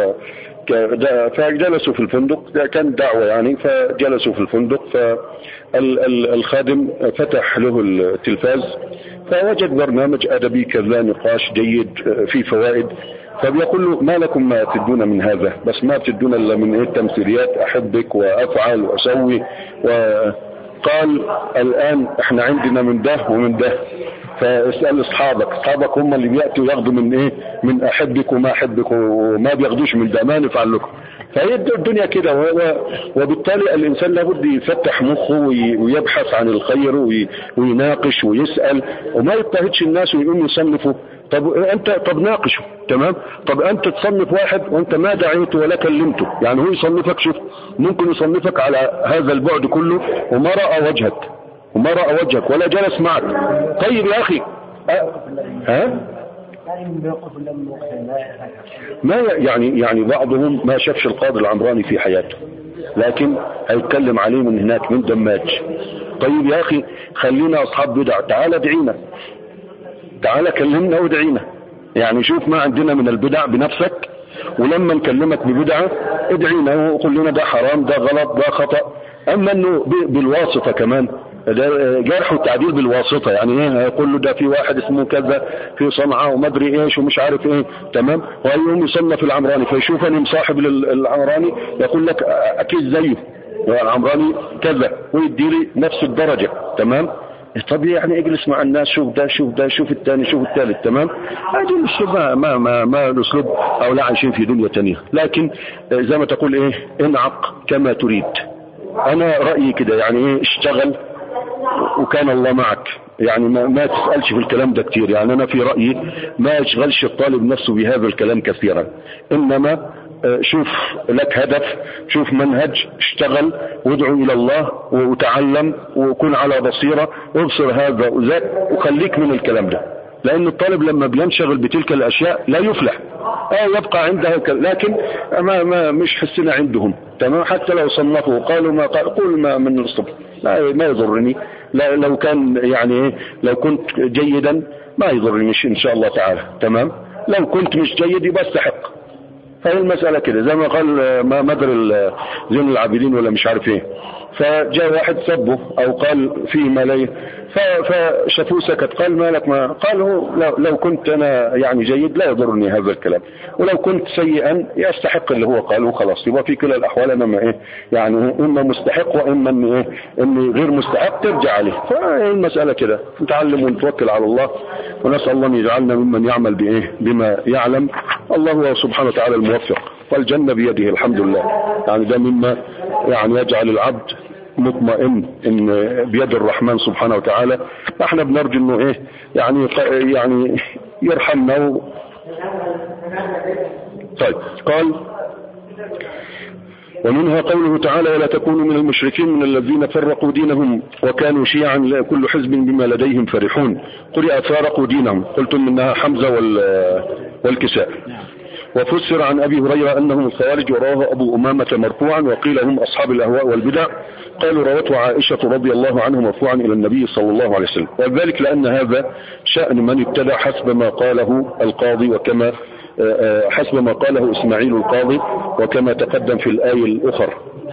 A: فجلسوا في الفندق، كان دعوة يعني، فجلسوا في الفندق فالخادم فتح له التلفاز فوجد برنامج أدبي كذا نقاش جيد فيه فوائد. فبيقول له ما لكم ما تدون من هذا؟ بس ما تدون الا من ايه التمثيليات احبك وافعل واسوي. وقال الان احنا عندنا من ده ومن ده، فاسأل اصحابك، اصحابك هم اللي بيأتوا ياخدوا من ايه من احبك وما احبك وما بياخدوش من ده، ما نفعل لكم. فهي الدنيا كده. وبالتالي الانسان لابد يفتح مخه ويبحث عن الخير ويناقش ويسأل وما يضطهدش الناس ويقوم يصنفوا. طب انت طب ناقشه. تمام. طب انت تصنف واحد وانت ما دعيته ولا كلمته، يعني هو يصنفك. شوف ممكن يصنفك على هذا البعد كله وما رأى وجهك وما رأى وجهك ولا جلس معك. طيب يا اخي أه؟ ها ما يعني يعني بعضهم ما شافش القاضي العمراني في حياته لكن هيتكلم عليه من هناك من دماج. طيب يا اخي خلينا اصحاب بدع، تعال ادعينا، تعال كلمنا وادعينا. يعني شوف ما عندنا من البدع بنفسك، ولما نكلمك ببدعة ادعينا وقل لنا ده حرام ده غلط ده خطأ. اما انه بالواسطة كمان ده جرح والتعديل بالواسطة. يعني ايه هيقول له ده في واحد اسمه كذا في صنعاء وما ادري ايش ومش عارف ايه. تمام. ويقوم يصنف العمراني فيشوف اني مصاحب العمراني يقول لك اكيد زيه العمراني كذا ويدي لي نفس الدرجة. تمام. طب يعني اجلس مع الناس شوف ده شوف ده شوف الثاني شوف الثالث. تمام. هذه الاسلوب ما ما ما, ما الاسلوب او لا عايشين في دنيا تانية. لكن زي ما تقول ايه انعق كما تريد. انا رأيي كده يعني ايه اشتغل وكان الله معك. يعني ما, ما تسألش في الكلام ده كتير. يعني انا في رأيي ما يشغلش الطالب نفسه بهذا الكلام كثيرا، انما شوف لك هدف، شوف منهج، اشتغل وادعو الى الله وتعلم وكن على بصيرة وابصر هذا وذاك وخليك من الكلام ده. لان الطالب لما بينشغل بتلك الاشياء لا يفلح. اه يبقى عنده لكن ما, ما مش حسنا عندهم. تمام. حتى لو صنفوا قالوا ما قال قول ما من الصبح لا ما يضرني. لا لو كان يعني ايه لو كنت جيدا ما يضرني ان شاء الله تعالى. تمام. لو كنت مش جيد يبقى استحق. فهي المسألة كده زي ما قال ما مدر زين العابدين ولا مش عارف ايه. فجاء واحد سبه او قال فيه ما ليه فشافوه سكت. قال مالك ما قال هو لو, لو كنت انا يعني جيد لا يضرني هذا الكلام، ولو كنت سيئا يستحق اللي هو قاله خلاص. يبقى في كلا الاحوال انا ايه يعني اما مستحق واما ان ايه ان غير مستحق ترجع عليه. فهي المسألة كده نتعلم ونتوكل على الله ونسأل الله ان يجعلنا ممن يعمل بايه بما يعلم. الله سبحانه وتعالى الموفق والجنة بيده الحمد لله. يعني ده مما يعني يجعل العبد مطمئن ان بيد الرحمن سبحانه وتعالى. احنا بنرجو انه ايه يعني يعني يرحمنا. طيب قال ومنها قوله تعالى ولا تكونوا من المشركين من الذين فرقوا دينهم وكانوا شيعا كل حزب بما لديهم فرحون. قرئ فارقوا دينهم، قلتم منها حمزة والكساء. وفسر عن أبي هريرة أنهم الخوارج، وراه أبو أمامة مرفوعا، وقيل هم أصحاب الأهواء والبدع. قالوا روته عائشة رضي الله عنه مرفوعا إلى النبي صلى الله عليه وسلم، وذلك لأن هذا شأن من ابتدع حسب ما قاله القاضي، وكما حسب ما قاله إسماعيل القاضي، وكما تقدم في الآية الأخرى.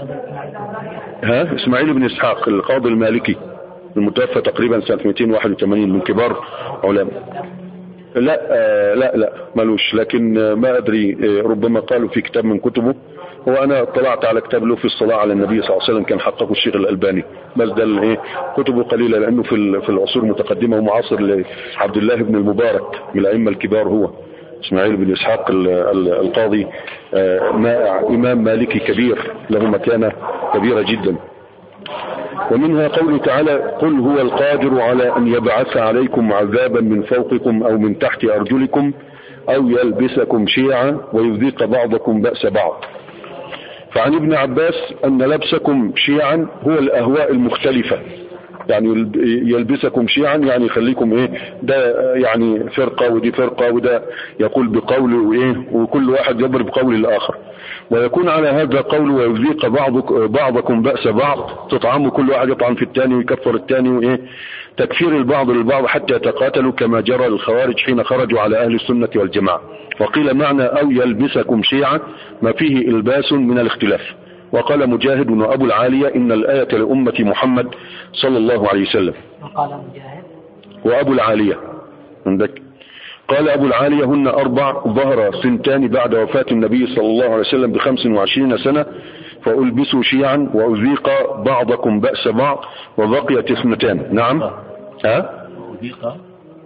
A: ها إسماعيل بن إسحاق القاضي المالكي المتوفى تقريبا سنة مئتين وواحد وثمانين، من كبار علماء. لا آه لا لا مالوش، لكن ما أدري، ربما قالوا في كتاب من كتبه. هو أنا اطلعت على كتاب له في الصلاة على النبي صلى الله عليه وسلم، كان حققه الشيخ الألباني، بس ده الايه كتبه قليلة، لأنه في في العصور المتقدمة ومعاصر لعبد الله بن المبارك من الأئمة الكبار. هو إسماعيل بن إسحاق القاضي مائع إمام مالكي كبير له مكانة كبيرة جدا. ومنها قوله تعالى قل هو القادر على أن يبعث عليكم عذابا من فوقكم أو من تحت أرجلكم أو يلبسكم شيعا ويذيق بعضكم بأس بعض. فعن ابن عباس أن لبسكم شيعا هو الأهواء المختلفة، يعني يلبسكم شيعا يعني يخليكم ايه، ده يعني فرقة ودي فرقة، وده يقول بقول وايه، وكل واحد يضرب قول الآخر، ويكون على هذا قول ويذيق بعضك بعضكم بأس بعض، تطعموا كل واحد يطعم في الثاني ويكفر الثاني، وايه تكفير البعض للبعض حتى يتقاتلوا كما جرى للخوارج حين خرجوا على أهل السنة والجماعة. وقيل معنى أو يلبسكم شيعا ما فيه إلباس من الاختلاف. وقال مجاهد وأبو العالية إن الآية لأمة محمد صلى الله عليه وسلم.
B: وقال مجاهد
A: وأبو العالية عندك قال أبو العالية هن أربع ظهر سنتان بعد وفاة النبي صلى الله عليه وسلم بخمس وعشرين سنة فألبسوا شيعا وأذيق بعضكم بأس بعض وبقيت اثنتان. نعم ها
C: أذيق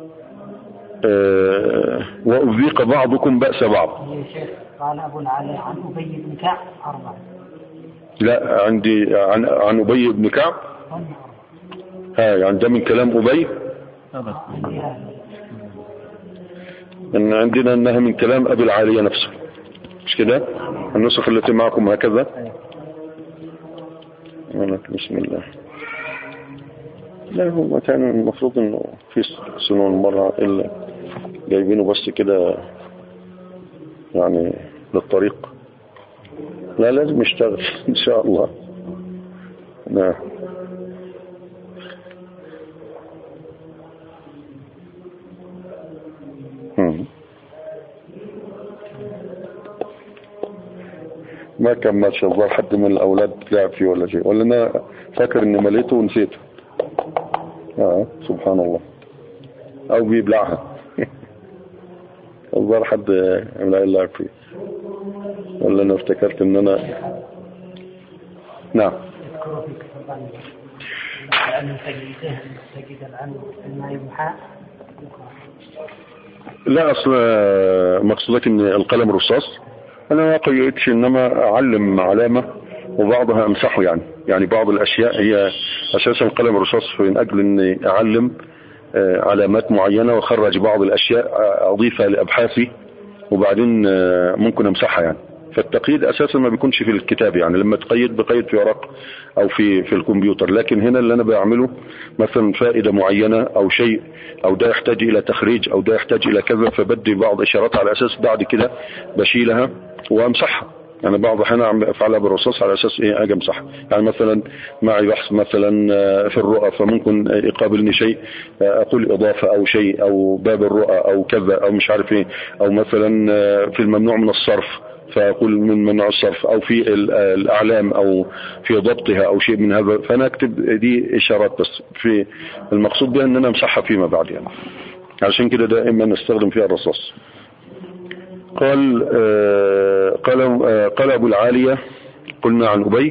A: آه وأذيق بعضكم بأس بعض.
B: قال أبو العالية عن أبي بن كعب أربعة.
A: لا عندي عن عن أبي بن كعب. ها يعني ده من كلام أبي. إن عندنا أنها من كلام أبي العالية نفسه، مش كده؟ النسخ التي معكم هكذا. بسم الله. لا هو كان المفروض إنه في سنون مرة إلا جايبينه بس كده يعني للطريق. لا لازم يشتغل إن شاء الله. نعم. ما كان ما شاء الله حد من الأولاد لعب فيه ولا شيء، ولا أنا فاكر إني مليته ونسيته. آه سبحان الله. أو بيبلعها. الظاهر حد لا يلعب فيه، ولا أنا افتكرت إن أنا. نعم. لا أصل مقصودك إن القلم رصاص، أنا ما قيدتش، إنما أعلم علامة وبعضها أمسحه، يعني يعني بعض الأشياء هي أساسا القلم الرصاص من أجل إني أعلم علامات معينة وخرج بعض الأشياء أضيفها لأبحاثي وبعدين ممكن أمسحها يعني. فالتقييد أساسا ما بيكونش في الكتاب، يعني لما تقيد بقيد في ورق أو في في الكمبيوتر، لكن هنا اللي أنا بعمله مثلا فائدة معينة أو شيء أو ده يحتاج إلى تخريج أو ده يحتاج إلى كذا، فبدي بعض إشارات على أساس بعد كده بشيلها وأمسحها. يعني بعض الأحيان عم أفعلها بالرصاص على أساس إيه أجي أمسحها. يعني مثلا معي بحث مثلا في الرؤى، فممكن يقابلني شيء أقول إضافة أو شيء أو باب الرؤى أو كذا أو مش عارف إيه، أو مثلا في الممنوع من الصرف فأقول من ممنوع الصرف، أو في الأعلام أو في ضبطها أو شيء من هذا، فأنا أكتب دي إشارات بس، في المقصود بها أن أنا أمسحها فيما بعد يعني. عشان كده دائما نستخدم فيها الرصاص. قال آه قال آه قال أبو العالية قلنا عن أبي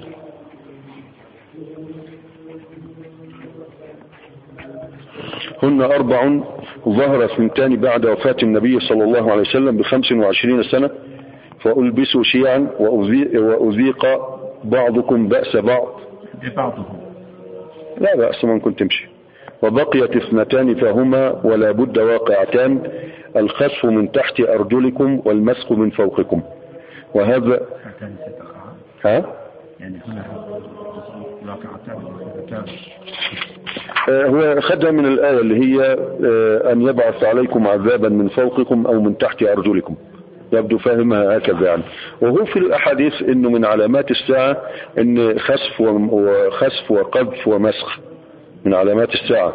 A: هن أربع ظهر اثنتان بعد وفاة النبي صلى الله عليه وسلم بخمس وعشرين سنة فألبسوا شيعا وأذيق بعضكم بأس بعض.
C: بعضهم
A: لا بأس ممكن تمشي. وبقيت اثنتان فهما ولا بد واقعتان، الخسف من تحت أرجلكم والمسخ من فوقكم. وهذا ها
C: يعني هنا
A: هو خدها من الآية اللي هي أن يبعث عليكم عذابا من فوقكم أو من تحت أرجلكم، يبدو فاهمها هكذا يعني. وهو في الأحاديث إنه من علامات الساعة إن خسف وخسف وقذف ومسخ من علامات الساعة.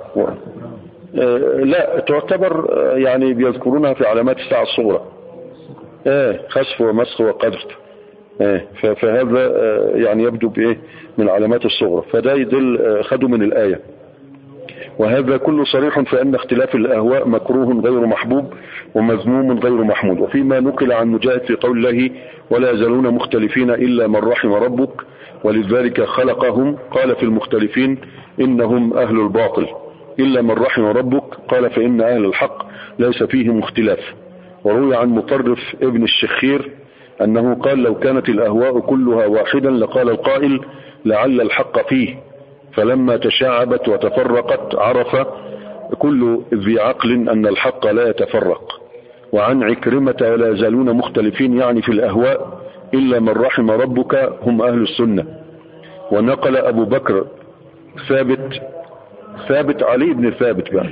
A: لا تعتبر يعني بيذكرونها في علامات الساعة الصغرى، ايه خسف ومسخ وقذف، ايه فهذا يعني يبدو بايه من علامات الصغرى، فده يدل خدوا من الآية. وهذا كله صريح في أن اختلاف الأهواء مكروه غير محبوب ومذموم غير محمود. وفيما نقل عن مجاهد في قول الله ولا يزالون مختلفين إلا من رحم ربك ولذلك خلقهم، قال في المختلفين إنهم أهل الباطل، إلا من رحم ربك قال فإن أهل الحق ليس فيهم اختلاف. وروي عن مطرف ابن الشخير أنه قال لو كانت الأهواء كلها واحدا لقال القائل لعل الحق فيه، فلما تشعبت وتفرقت عرف كل ذي عقل أن الحق لا يتفرق. وعن عكرمة ولا يزالون مختلفين يعني في الأهواء إلا من رحم ربك هم أهل السنة. ونقل أبو بكر ثابت ثابت علي بن ثابت بقى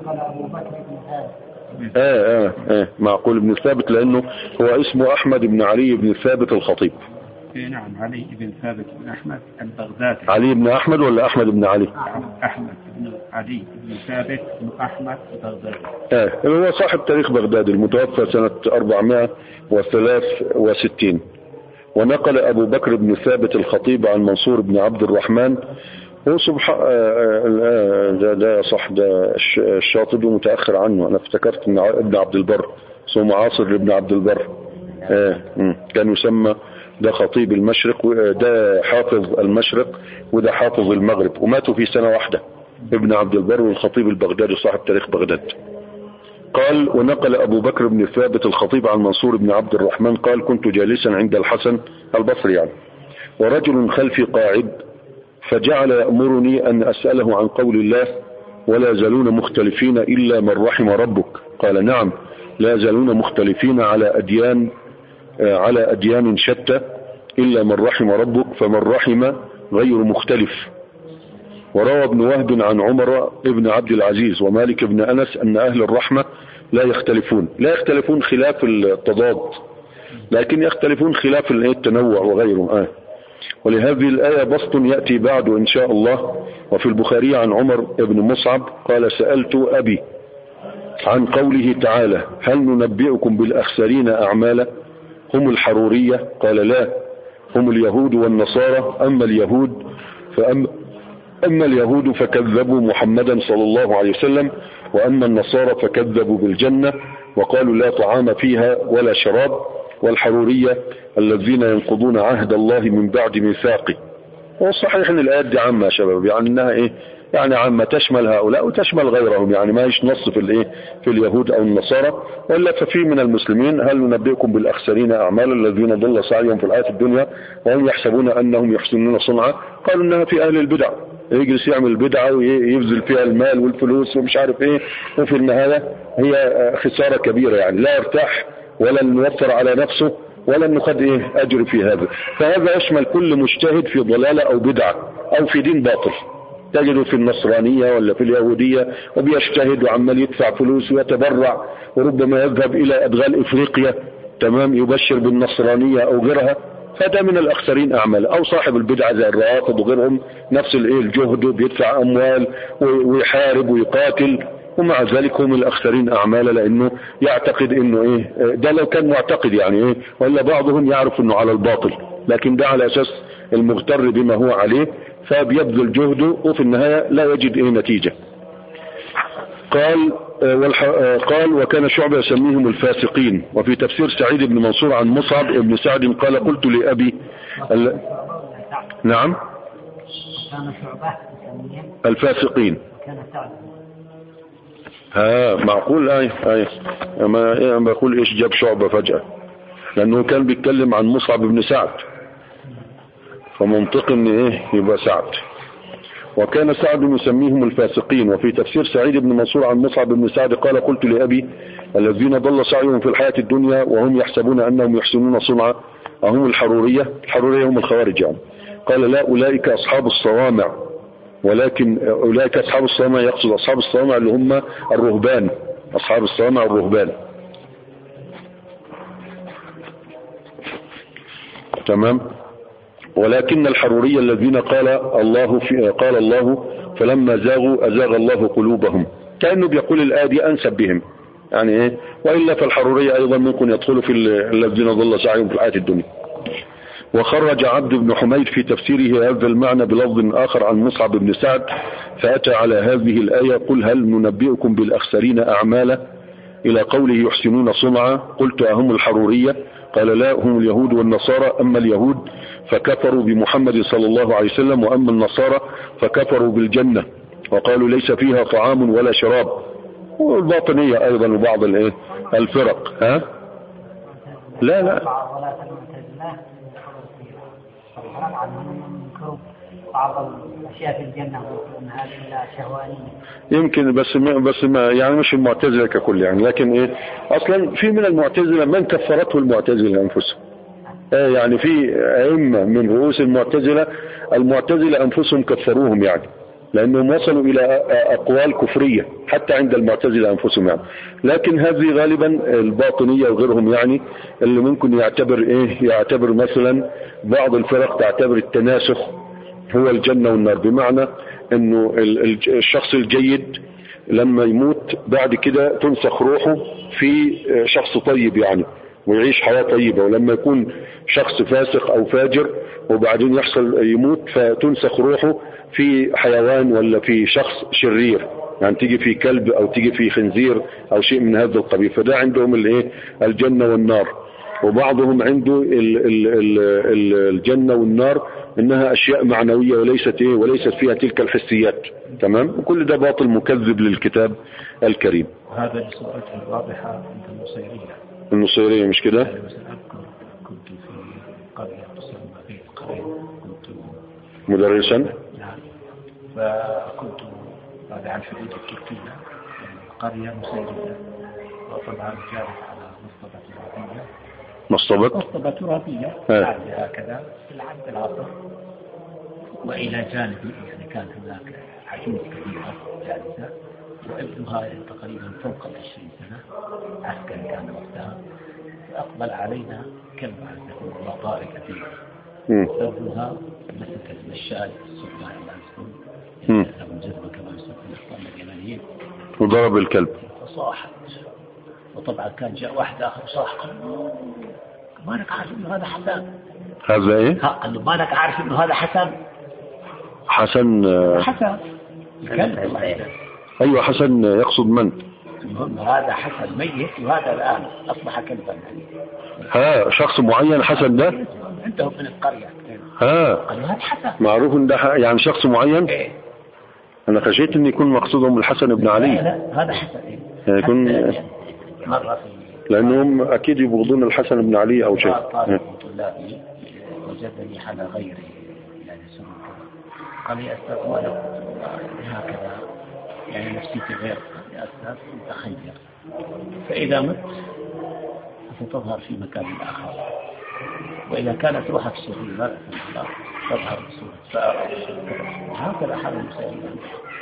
A: آه, آه, آه معقول ابن ثابت لأنه هو اسمه أحمد بن علي بن ثابت الخطيب.
C: نعم علي بن ثابت بن أحمد البغدادي.
A: علي بن أحمد ولا أحمد بن علي؟
C: أحمد بن علي بن ثابت بن أحمد البغدادي.
A: آه هو صاحب تاريخ بغداد المتوفى سنة أربعمائة وثلاثة وستين. ونقل أبو بكر بن ثابت الخطيب عن منصور بن عبد الرحمن هو سبحان ده, ده صح ده الشاطبي متأخر عنه، أنا افتكرت إن ابن عبد البر اسمه معاصر ابن عبد البر آه كان يسمى ده خطيب المشرق وده حافظ المشرق وده حافظ المغرب، وماتوا في سنة واحدة ابن عبد البر والخطيب البغدادي صاحب تاريخ بغداد. قال ونقل أبو بكر بن ثابت الخطيب عن منصور بن عبد الرحمن قال كنت جالسا عند الحسن البصري يعني ورجل خلفي قاعد فجعل يأمرني أن أسأله عن قول الله ولا يزالون مختلفين إلا من رحم ربك، قال نعم لا يزالون مختلفين على أديان على أديان شتى إلا من رحم ربك فمن رحم غير مختلف. وروى ابن وهب عن عمر ابن عبد العزيز ومالك بن أنس أن أهل الرحمة لا يختلفون، لا يختلفون خلاف التضاد لكن يختلفون خلاف التنوع وغيره آه. ولهذه الآية بسط يأتي بعد إن شاء الله. وفي البخاري عن عمر بن مصعب قال سألت أبي عن قوله تعالى هل ننبئكم بالأخسرين أعمالا هم الحرورية؟ قال لا هم اليهود والنصارى، أما اليهود فأما أما اليهود فكذبوا محمدا صلى الله عليه وسلم وأما النصارى فكذبوا بالجنة وقالوا لا طعام فيها ولا شراب، والحرورية الذين ينقضون عهد الله من بعد ميثاقه. والصحيح ان الآيات دي عامة يا شباب، يعني انها ايه يعني عامة تشمل هؤلاء وتشمل غيرهم، يعني ما يش نص في الايه في اليهود او النصارى. ولا ففي من المسلمين هل ننبئكم بالاخسرين اعمالا الذين ضل سعيهم في الحياة الدنيا وهم يحسبون انهم يحسنون صنعا، قالوا انها في اهل البدع يجلس يعمل البدعة ويبذل فيها المال والفلوس ومش عارف ايه، وفي النهاية هي خسارة كبيرة يعني لا يرتاح ولا نوفر على نفسه ولا نخد ايه اجر في هذا. فهذا يشمل كل مجتهد في ضلالة او بدعة او في دين باطل، تجده في النصرانية ولا في اليهودية وبيجتهد وعمال يدفع فلوس ويتبرع وربما يذهب الى ادغال افريقيا تمام يبشر بالنصرانية او غيرها، فده من الاخسرين اعمال. او صاحب البدعة زي الروافض وغيرهم نفس الايه الجهد بيدفع اموال ويحارب ويقاتل ومع ذلك هم الاخسرين اعمالا، لانه يعتقد انه ايه ده لو كان معتقد يعني ايه، ولا بعضهم يعرف انه على الباطل لكن ده على اساس المغتر بما هو عليه فبيبذل جهده وفي النهاية لا يجد ايه نتيجة. قال والح... قال وكان شعبة يسميهم الفاسقين. وفي تفسير سعيد بن منصور عن مصعب بن سعد قال قلت لأبي ال... نعم
B: كان شعبة يسميهم
A: الفاسقين.
B: كان سعد
A: ها معقول آية آية أما بقول إيش جاب شعبة فجأة، لأنه كان بيتكلم عن مصعب بن سعد فمنطق إن إيه يبقى سعد. وكان سعد يسميهم الفاسقين. وفي تفسير سعيد بن منصور عن مصعب بن سعد قال قلت لأبي الذين ضل سعيهم في الحياة الدنيا وهم يحسبون أنهم يحسنون صنعا أهم الحرورية؟ الحرورية هم الخوارج يعني. قال لا، أولئك أصحاب الصوامع، ولكن أولئك أصحاب الصوامع يقصد أصحاب الصوامع اللي هم الرهبان، أصحاب الصوامع الرهبان. تمام. ولكن الحرورية الذين قال الله في قال الله فلما زاغوا أزاغ الله قلوبهم، كأنه بيقول الآية دي أنسب بهم يعني إيه. وإلا فالحرورية أيضا ممكن يدخلوا في الذين ضل سعيهم في الحياة الدنيا. وخرج عبد بن حميد في تفسيره هذا المعنى بلفظ آخر عن مصعب بن سعد، فأتى على هذه الآية قل هل ننبئكم بالأخسرين أعمالا إلى قوله يحسنون صنعا. قلت أهم الحرورية؟ قال لا، هم اليهود والنصارى. أما اليهود فكفروا بمحمد صلى الله عليه وسلم، وأما النصارى فكفروا بالجنة وقالوا ليس فيها طعام ولا شراب. والباطنية أيضا وبعض الفرق. ها لا لا
B: بعض الأشياء في الجنة وأن هذه شهوانية
A: يمكن، بس ما بس ما يعني مش المعتزلة ككل يعني. لكن إيه أصلا في من المعتزلة من كفرته المعتزلة أنفسهم. آه يعني في أئمة من رؤوس المعتزلة المعتزلة أنفسهم كفروهم يعني، لأنهم وصلوا إلى أقوال كفرية حتى عند المعتزلة أنفسهم يعني. لكن هذه غالبا الباطنية وغيرهم يعني اللي ممكن يعتبر إيه يعتبر مثلا بعض الفرق تعتبر التناسخ هو الجنة والنار، بمعنى انه الشخص الجيد لما يموت بعد كده تنسخ روحه في شخص طيب يعني ويعيش حياة طيبة، ولما يكون شخص فاسق او فاجر وبعدين يحصل يموت فتنسخ روحه في حيوان ولا في شخص شرير، يعني تيجي في كلب او تيجي في خنزير او شيء من هذا القبيل. فده عندهم الايه الجنة والنار. وبعضهم عنده ال ال ال الجنة والنار انها اشياء معنوية وليست ايه وليست فيها تلك الحسيات. تمام. وكل ده باطل مكذب للكتاب الكريم.
C: هذا لسؤالته الواضحة عند النصيرية.
A: النصيرية مش كده؟
C: كنت في قرية تسمى بيت قرية، كنت
A: مدرسا.
C: نعم. فكنت بعد عن حدود التركية قرية نصيرية، وطبعا جارت على مصطبة ترابية.
A: مصطبة؟
C: مصطبة ترابية هكذا في العهد العصر. وإلى جانبي يعني كان هناك عجوز كبيرة جالسة وابنها تقريبا فوق العشرين سنة، عسكري كان وقتها. فأقبل علينا كلب عزكم الله طارق كثير. ابنها مسك المشاة السلطان العزكم أبو جذبة كما يسمى الإخوان اليمنيين
A: وضرب الكلب
C: فصاحت. وطبعا كان جاء واحد آخر صاح قال ما لك عارف إنه هذا حسن.
A: هذا إيه؟
C: قال له ما لك عارف إنه هذا حسن.
A: حسن
C: حسن الكلب الله.
A: أيوة حسن يقصد من؟
C: المهم هذا حسن ميت وهذا الآن أصبح كلبا.
A: ها شخص معين حسن ده؟
C: عندهم من القرية.
A: ها
C: قالوا هذا حسن
A: معروف إن ده يعني شخص معين؟
C: إيه؟
A: أنا خشيت إن يكون مقصودهم الحسن بن علي.
C: لا هذا حسن إيه؟
A: يعني يكون
C: مرة في
A: لأنهم أكيد يبغضون الحسن بن علي أو شيء.
C: طالب طلابي وجدني على غيري يعني سنة قال يا أستاذ ما لك هكذا يعني نفسيتي غير يا أستاذ متخير، فإذا مت ستظهر في مكان آخر، وإذا كانت روحك شريرة تظهر بصورة فأر أو صورة. هكذا حال المسلمين.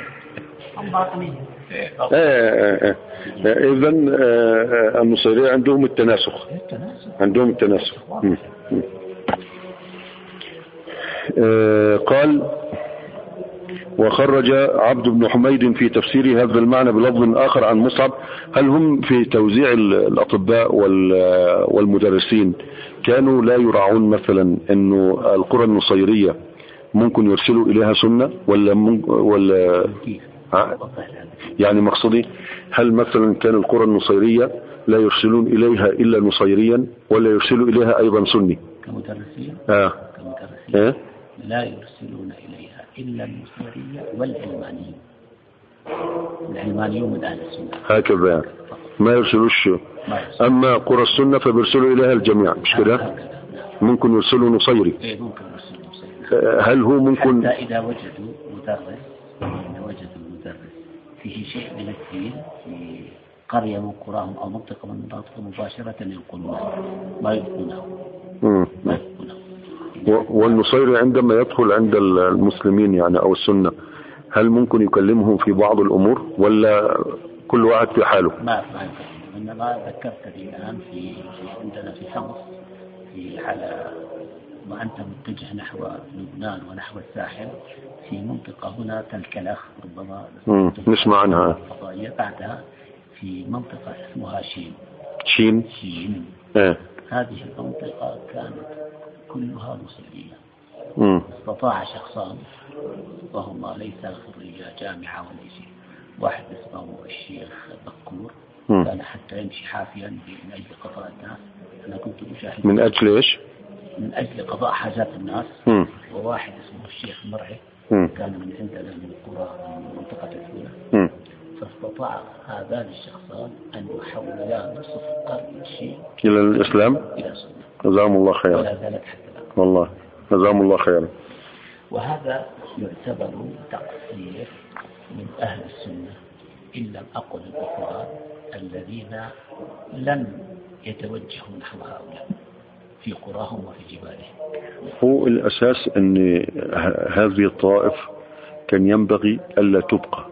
A: ايه اذا النصيرية عندهم التناسخ عندهم التناسخ قال وخرج عبد بن حميد في تفسير هذا المعنى بلفظ آخر عن مصعب. هل هم في توزيع الأطباء والمدرسين كانوا لا يراعون مثلا أنه القرى النصيرية ممكن يرسلوا إليها سنة ولا ولا يعني مقصدي هل مثلا كان القرى النصيرية لا يرسلون إليها إلا نصيريا ولا يرسلوا إليها أيضا سني
C: كمدرسين؟
A: آه.
C: كمدرسين آه؟ لا يرسلون إليها إلا النصيرية والعلمانيين. العلمانيون من أهل السنة
A: هكذا يعني ما يرسلوش. أما قرى السنة فبيرسلوا إليها الجميع مش كده؟ ممكن يرسلوا نصيري.
C: إيه ممكن يرسلوا نصيري.
A: هل هو ممكن
C: حتى إذا وجدوا مدرس إذا وجدوا مدرس فيه شيء من الدين في قرية من قراهم أو منطقة من مناطق مباشرة ينقلونه ما يبقونه
A: مم. والنصيري عندما يدخل عند المسلمين يعني أو السنة، هل ممكن يكلمهم في بعض الأمور ولا كل واحد في حاله؟
C: ما ما إنما ذكرت لي الآن في عندنا في حمص في حالة وأنت متجه نحو لبنان ونحو الساحل في منطقة هنا تلكلخ ربما
A: نسمع عنها
C: فضائية، بعدها في منطقة اسمها شين
A: شين
C: شين
A: اه.
C: هذه المنطقة كانت كلها مسلمين.
A: مم.
C: استطاع شخصان وهما ليس خريجا جامعة ولا شيء، واحد اسمه الشيخ بكور
A: مم.
C: كان حتى يمشي حافيا من أجل قضاء الناس. أنا كنت أشاهد
A: من أجل إيش؟
C: من أجل قضاء حاجات الناس.
A: مم.
C: وواحد اسمه الشيخ مرعي
A: مم.
C: كان من عندنا من القرى من منطقة الفولة. فاستطاع هذان الشخصان أن يحولا نصف قرن الشيء
A: إلى الإسلام.
C: إلى السنة.
A: جزاهم الله خيرا.
C: ولا زالت حتى الآن.
A: والله جزاهم الله خيرا.
C: وهذا يعتبر تقصير من أهل السنة إن لم أقل الكفار الذين لم يتوجهوا نحو هؤلاء في قراهم وفي جبالهم.
A: هو الأساس أن هذه الطائف كان ينبغي ألا تبقى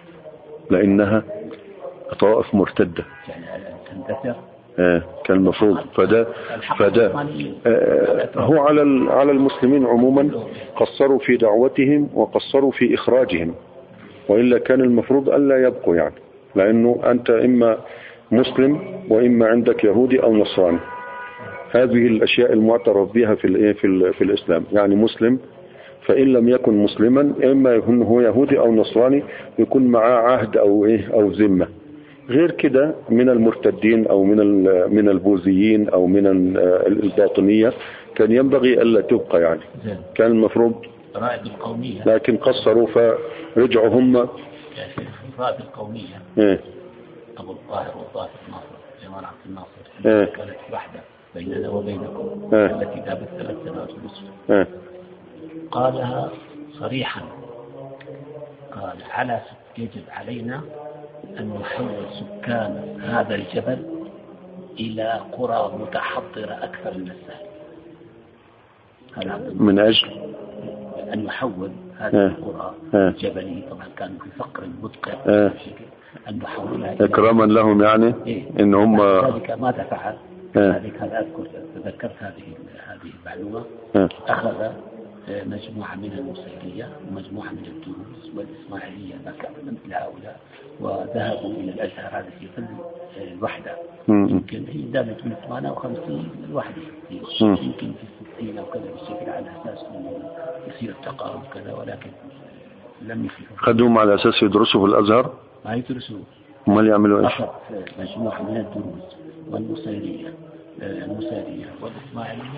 A: لأنها طائف مرتدة
C: يعني أن تندثر.
A: آه كان المفروض فده فده آه هو على على المسلمين عموما قصروا في دعوتهم وقصروا في إخراجهم، وإلا كان المفروض ألا يبقوا يعني، لأنه أنت إما مسلم وإما عندك يهودي أو نصراني. هذه الأشياء المعترف بها في الإيه في, في الإسلام، يعني مسلم فإن لم يكن مسلما إما يكون هو يهودي أو نصراني يكون معاه عهد أو إيه أو ذمة. غير كده من المرتدين أو من من البوذيين أو من الباطنية كان ينبغي ألا تبقى يعني، كان المفروض
C: رائد القومية،
A: لكن قصروا فرجعوا هم.
C: رائد القومية
A: إيه؟
C: أبو الطاهر وطاهر الناصر جمال عبد الناصر
A: إيه؟
C: كانت واحدة بيننا وبينكم
A: إيه؟
C: التي دابت ثلاث سنوات ونصف.
A: إيه؟
C: قالها صريحا، قال على يجب علينا أن نحول سكان هذا الجبل إلى قرى متحضرة أكثر من السهل.
A: من أجل
C: أن يحول هذه
A: اه.
C: القرى
A: اه.
C: الجبلية طبعا كانوا في فقر مدقع
A: اه.
C: أن نحولها
A: إكراما لهم يعني
C: إيه؟
A: إن هم
C: ذلك ماذا فعل؟ ذلك هذا أذكر تذكرت هذه هذه المعلومة.
A: اه.
C: أخذ مجموعة من الموسيقية ومجموعة من الدروز والإسماعيلية مثل هؤلاء وذهبوا إلى الأزهر هذا في ظل الوحدة. يمكن هي دامت من ثمانية وخمسين الوحدة يمكن في الستين أو كذا بالشكل على أساس أنه يصير التقارب كذا، ولكن لم يفلحوا.
A: خدوهم على أساس يدرسوا في الأزهر؟
C: ما يدرسوا.
A: هم يعملوا إيش؟
C: أخذ مجموعة من الدروز والموسيقية الموسيقية والإسماعيلية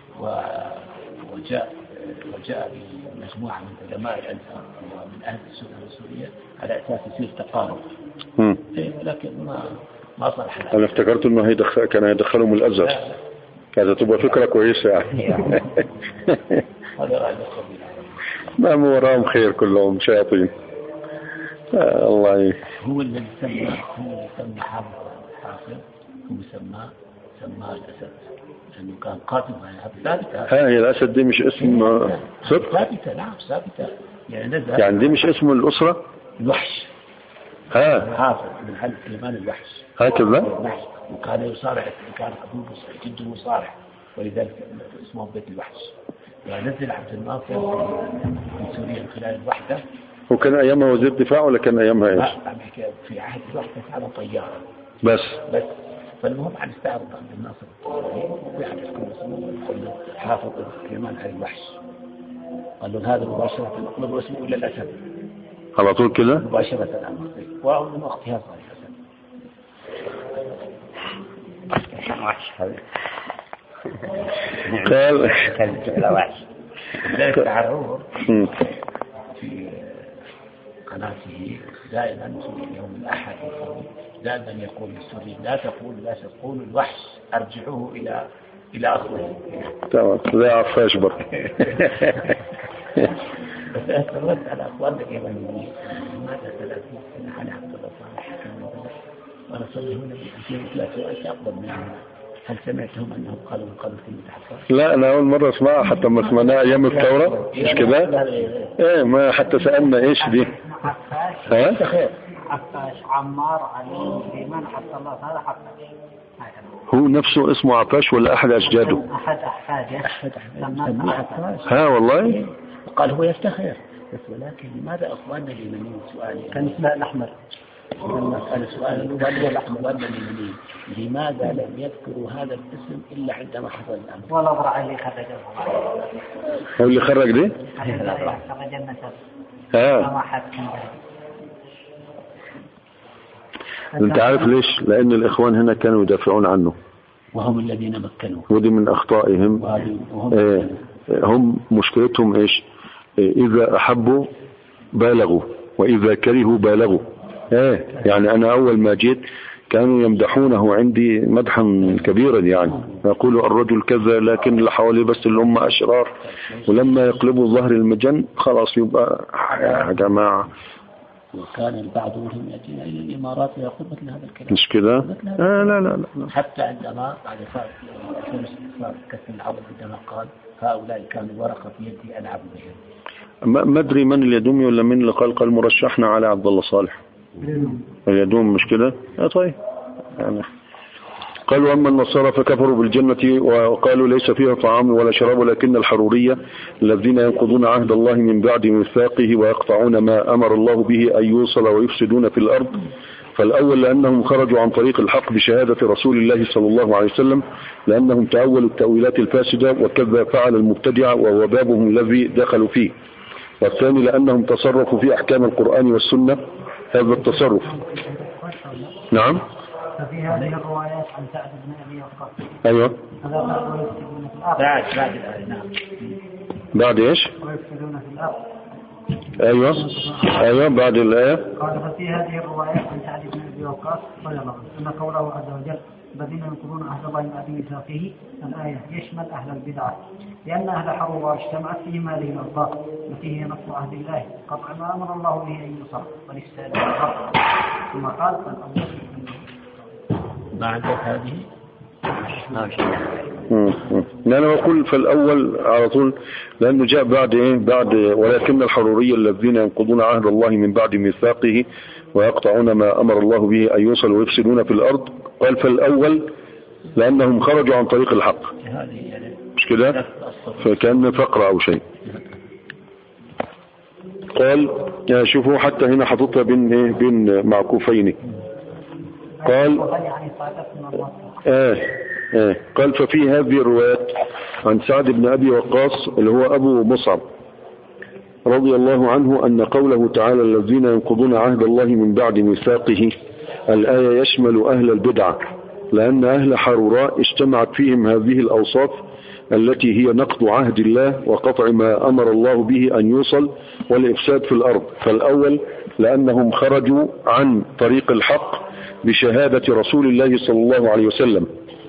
C: وجاء وجاء بمجموعة من علماء الأزهر ومن أهل السنة السورية على أساس يصير تقارب. لكن ما ما صلح.
A: أنا افتكرت إنه هيدخل كان يدخلهم الأزهر. كانت تبقى فكرة كويسة يعني.
C: هذا رأي الخبير.
A: ما هو وراهم خير كلهم شياطين. آه الله ي...
C: هو اللي سمى هو اللي سمى حافظ حافظ هو سماه سماه الأسد لأنه كان قاتل ثابتة.
A: ها هي الأسد دي مش اسم صدق؟
C: ثابتة نعم ثابتة يعني نزل.
A: يعني دي مش اسم الأسرة؟
C: الوحش.
A: ها
C: حافظ من حل سليمان الوحش.
A: هكذا؟
C: وكان يصارع كان أبوه جده مصارع ولذلك اسمه بيت الوحش. ونزل عبد الناصر في سوريا خلال الوحدة.
A: وكان أيامها وزير دفاع ولا كان أيامها إيش؟
C: لا في عهد الوحدة على طيارة
A: بس.
C: بس فالمهم عن استعرض عبد الناصر ويحدث كل اسمه حافظ سليمان على الوحش. قال له هذا مباشرة اطلب اسمه إلى الأسد
A: على طول كده
C: مباشرة عن وهو من وقتها صار الأسد وحش هذا
A: قال
C: كان وحش. ذلك تعرض في قناته دائما في يوم الأحد دائما يقول للسوريين لا تقول لا تقول الوحش أرجعوه إلى إلى أصله.
A: تمام زي عفاش برضه.
C: بس أتردد على أخوانك اليمنيين ماذا ثلاثين سنة على عبد الله صالح وأنا صلي هنا في ألفين وثلاثة وأنت أقبل منه هل سمعتهم أنهم قالوا من قبل كلمة حفاش؟
A: لا أنا أول مرة أسمعها، حتى ما سمعناها أيام الثورة مش كده؟ إيه ما حتى سألنا إيش دي؟ ها؟
B: حفاش عمار علي سليمان عبد الله هذا حفاش.
A: هو نفسه اسمه عفاش ولا أحد أجداده؟
B: أحد أحفاده.
C: أحد أحفاده.
A: ها والله؟
C: قال هو يفتخر، بس ولكن لماذا أخواننا اليمنيين سؤالي
B: كان اسمه الأحمر.
C: كان سؤال الأول الأخواننا اليمنيين لماذا لم يذكروا هذا الاسم إلا عندما حصل الأمر؟
B: ولا أضرع اللي خرج.
A: هو اللي خرج دي؟
B: خرج النسب.
A: ها. انت عارف ليش؟ لان الاخوان هنا كانوا يدافعون عنه
C: وهم الذين مكنوه،
A: ودي من اخطائهم. اه هم مشكلتهم ايش؟ اه اذا احبوا بالغوا واذا كرهوا بالغوا. اه يعني انا اول ما جيت كانوا يمدحونه عندي مدحا كبيرا، يعني يقولوا الرجل كذا لكن اللي حواليه بس اللي هم اشرار، ولما يقلبوا ظهر المجن خلاص يبقى يا جماعه.
C: وكان البعض منهم يأتينا إلى الإمارات ويقول مثل هذا الكلام.
A: مش كده؟ آه لا لا لا.
C: حتى عندما بعد صار كسر العرض عندما قال هؤلاء كانوا ورقة في يدي ألعب بهم.
A: ما أدري من اليدومي ولا من اللي قال قال مرشحنا على عبد الله صالح. اليدوم مش كده؟ آه طيب. يعني قالوا أما النصارى فكفروا بالجنة وقالوا ليس فيها طعام ولا شراب، ولكن الحرورية الذين ينقضون عهد الله من بعد ميثاقه ويقطعون ما أمر الله به أن يوصل ويفسدون في الأرض. فالأول لأنهم خرجوا عن طريق الحق بشهادة رسول الله صلى الله عليه وسلم، لأنهم تأولوا التأويلات الفاسدة وكذا فعل المبتدع وهو بابهم الذي دخلوا فيه. والثاني لأنهم تصرفوا في أحكام القرآن والسنة هذا التصرف. نعم.
B: ففي هذه الروايات عن سعد بن أبي وقاص.
A: أيوة.
C: بعد بعد الآية. نعم.
A: بعد إيش؟
B: ويفسدون في الأرض.
A: أيوة. أيوة بعد الآية.
B: قال ففي هذه الروايات عن سعد بن أبي وقاص رضي الله عنه أن قوله عز وجل الذين ينقضون عهد الله من بعد ميثاقه الآية يشمل أهل البدعة، لأن أهل حرورة اجتمعت فيهم هذه الألفاظ التي هي نص عهد الله قطع ما أمر الله به أن يصر والإفساد في الأرض. ثم قال فالأول
C: بعد هذه
A: لا أنا أقول فالأول على طول لأنه جاء بعد إيه بعد ولكن الحرورية الذين ينقضون عهد الله من بعد ميثاقه ويقطعون ما أمر الله به أن يوصل ويفسدون في الأرض. قال فالأول لأنهم خرجوا عن طريق الحق، مش كده؟ فكان فقرة أو شيء. قال شوفوا حتى هنا حطتها بين إيه بين معكوفين. قال آه آه قال ففي هذه الروايات عن سعد بن أبي وقاص اللي هو أبو مصعب رضي الله عنه أن قوله تعالى الذين ينقضون عهد الله من بعد ميثاقه الآية يشمل أهل البدعة، لأن أهل حروراء اجتمعت فيهم هذه الأوصاف التي هي نقض عهد الله وقطع ما أمر الله به أن يوصل والإفساد في الأرض. فالأول لأنهم خرجوا عن طريق الحق بشهادة رسول الله صلى الله عليه وسلم.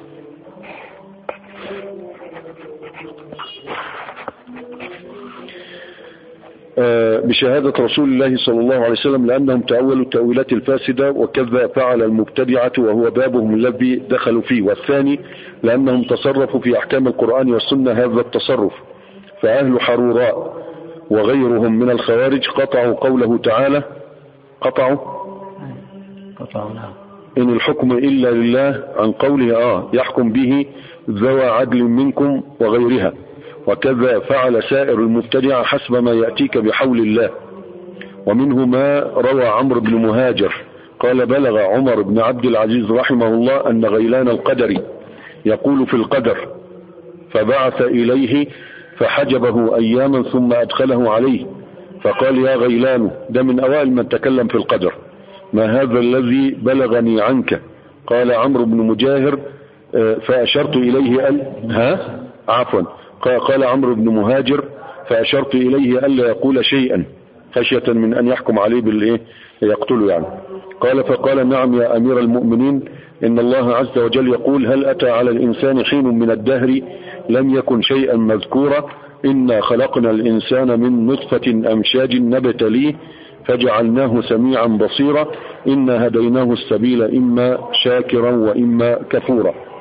A: بشهادة رسول الله صلى الله عليه وسلم لأنهم تأولوا التأويلات الفاسدة وكذا فعل المبتدعة وهو بابهم الذي دخلوا فيه. والثاني لأنهم تصرفوا في أحكام القرآن والسنة هذا التصرف. فأهل حروراء وغيرهم من الخوارج قطعوا قوله تعالى قطعوا
C: قطعوا
A: إن الحكم إلا لله عن قوله آه يحكم به ذوى عدل منكم وغيرها، وكذا فعل سائر المبتدع حسب ما يأتيك بحول الله. ومنه ما روى عمرو بن مهاجر قال بلغ عمر بن عبد العزيز رحمه الله أن غيلان القدري يقول في القدر فبعث إليه فحجبه أياما ثم أدخله عليه فقال يا غيلان، ده من أوائل من تكلم في القدر، ما هذا الذي بلغني عنك؟ قال عمرو بن مجاهر فأشرت إليه أل ها عفوا قال عمرو بن مهاجر فأشرت إليه ألا يقول شيئا خشية من أن يحكم عليه بالإيه يقتله يعني. قال فقال نعم يا أمير المؤمنين إن الله عز وجل يقول هل أتى على الإنسان حين من الدهر لم يكن شيئا مذكورا إنا خلقنا الإنسان من نطفة أمشاج نبتليه فجعلناه سميعا بصيرا إنا هديناه السبيل إما شاكرا وإما كفورا.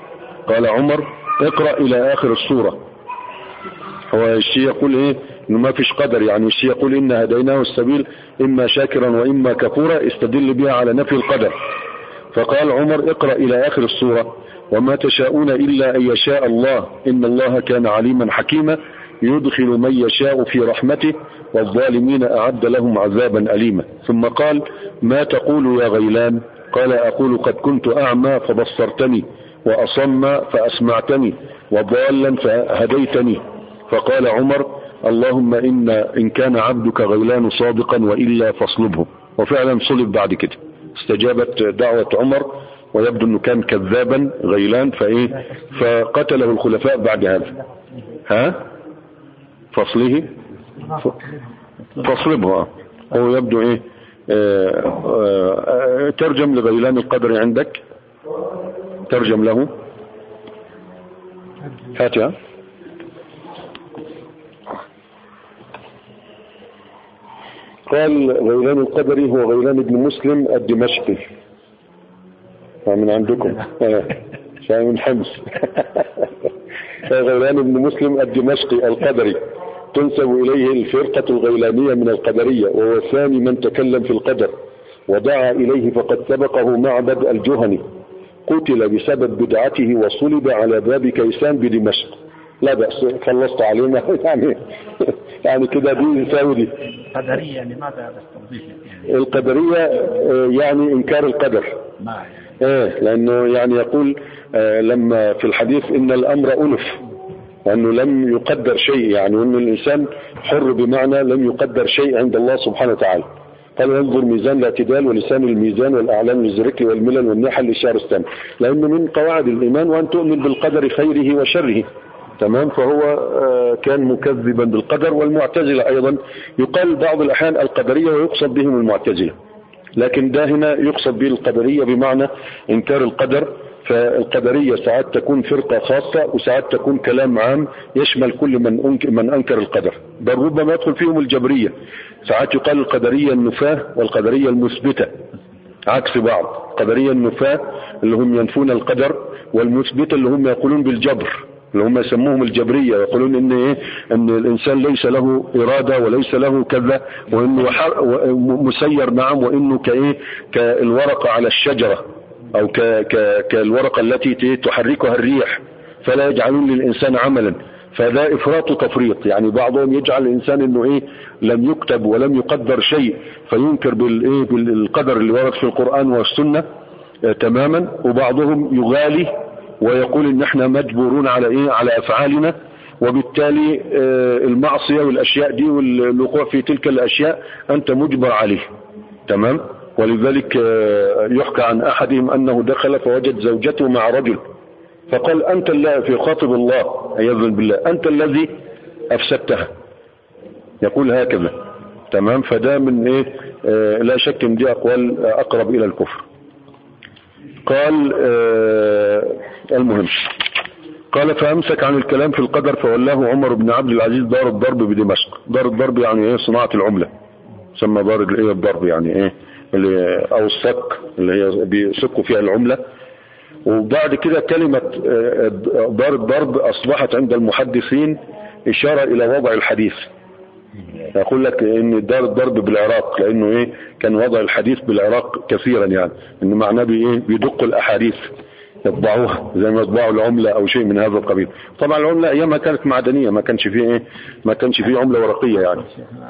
A: قال عمر اقرأ إلى آخر السورة. هو الشيء يقول إيه إنه ما فيش قدر، يعني الشيء يقول إن هديناه السبيل إما شاكرا وإما كفورا، استدل بها على نفي القدر. فقال عمر اقرأ إلى آخر السورة وما تشاءون إلا أن يشاء الله إن الله كان عليما حكيما يدخل من يشاء في رحمته والظالمين أعد لهم عذابا أليما. ثم قال ما تقول يا غيلان؟ قال أقول قد كنت أعمى فبصرتني وأصم فأسمعتني وضالا فهديتني. فقال عمر اللهم إن, إن كان عبدك غيلان صادقا وإلا فاصلبه. وفعلا صلب بعد كده، استجابت دعوة عمر، ويبدو أنه كان كذابا غيلان فإيه فقتله الخلفاء بعد هذا. ها فصله فاصلبه. هو يبدو إيه آآ آآ ترجم لغيلان القدر عندك، ترجم له هاتها. قال غيلان القدري هو غيلان بن مسلم الدمشقي من عندكم شاي من حمص. غيلان بن مسلم الدمشقي القدري تنسب إليه الفرقة الغيلانية من القدرية، وهو ثاني من تكلم في القدر ودعا إليه، فقد سبقه معبد الجهني قتل بسبب بدعته وصلب على باب كيسان بدمشق. لا بأس، خلصت علينا يعني يعني كده دي ساودي.
C: القدرية يعني ماذا تستوضيح يعني؟
A: القدرية يعني إنكار القدر.
C: ما
A: ايه لأنه يعني يقول آه لما في الحديث إن الأمر ألف، وأنه لم يقدر شيء، يعني أن الإنسان حر بمعنى لم يقدر شيء عند الله سبحانه وتعالى. قال ينظر ميزان الاعتدال ولسان الميزان والأعلام للزرق والملل والنحل للشهرستان، لأنه من قواعد الإيمان وأن تؤمن بالقدر خيره وشره. تمام. فهو آه كان مكذبا بالقدر. والمعتزلة أيضا يقال بعض الأحيان القدرية ويقصد بهم المعتزلة، لكن ده هنا يقصد به القدرية بمعنى إنكار القدر. فالقدرية ساعات تكون فرقة خاصة وساعات تكون كلام عام يشمل كل من أنكر, من أنكر القدر، بل ربما يدخل فيهم الجبرية. ساعات يقال القدرية النفاة والقدرية المثبتة عكس بعض. القدرية النفاة اللي هم ينفون القدر، والمثبتة اللي هم يقولون بالجبر اللي هم يسموهم الجبرية، يقولون ان ايه ان الانسان ليس له ارادة وليس له كذا، وانه مسير نعم، وانه كايه كالورقة على الشجرة او ك ك كالورقة التي تحركها الريح، فلا يجعلون للانسان عملا. فذا افراط وتفريط. يعني بعضهم يجعل الانسان انه ايه لم يكتب ولم يقدر شيء فينكر بالايه بالقدر اللي ورد في القرآن والسنة اه تماما، وبعضهم يغالي ويقول ان احنا مجبورون على ايه على افعالنا، وبالتالي اه المعصية والاشياء دي والوقوع في تلك الاشياء انت مجبر عليه. تمام. ولذلك اه يحكى عن احدهم انه دخل فوجد زوجته مع رجل، فقال انت الذي في خاطب الله عياذا بالله انت الذي افسدتها، يقول هكذا. تمام. فده من ايه اه لا شك ان دي اقوال اقرب الى الكفر. قال اه المهم قال فامسك عن الكلام في القدر فولاه عمر بن عبد العزيز دار الضرب بدمشق. دار الضرب يعني ايه صناعة العملة، سمى دار الايه الضرب يعني ايه اللي او الصك اللي هي بيصكوا فيها العملة. وبعد كده كلمة دار الضرب اصبحت عند المحدثين اشارة الى وضع الحديث. يقول لك ان دار الضرب بالعراق لانه ايه كان وضع الحديث بالعراق كثيرا، يعني انه معناه بايه بيدقوا الاحاديث يطبعوها زي ما يطبعوا العملة او شيء من هذا القبيل. طبعا العملة ايامها كانت معدنية، ما كانش فيه ايه ما كانش فيه عملة ورقية يعني.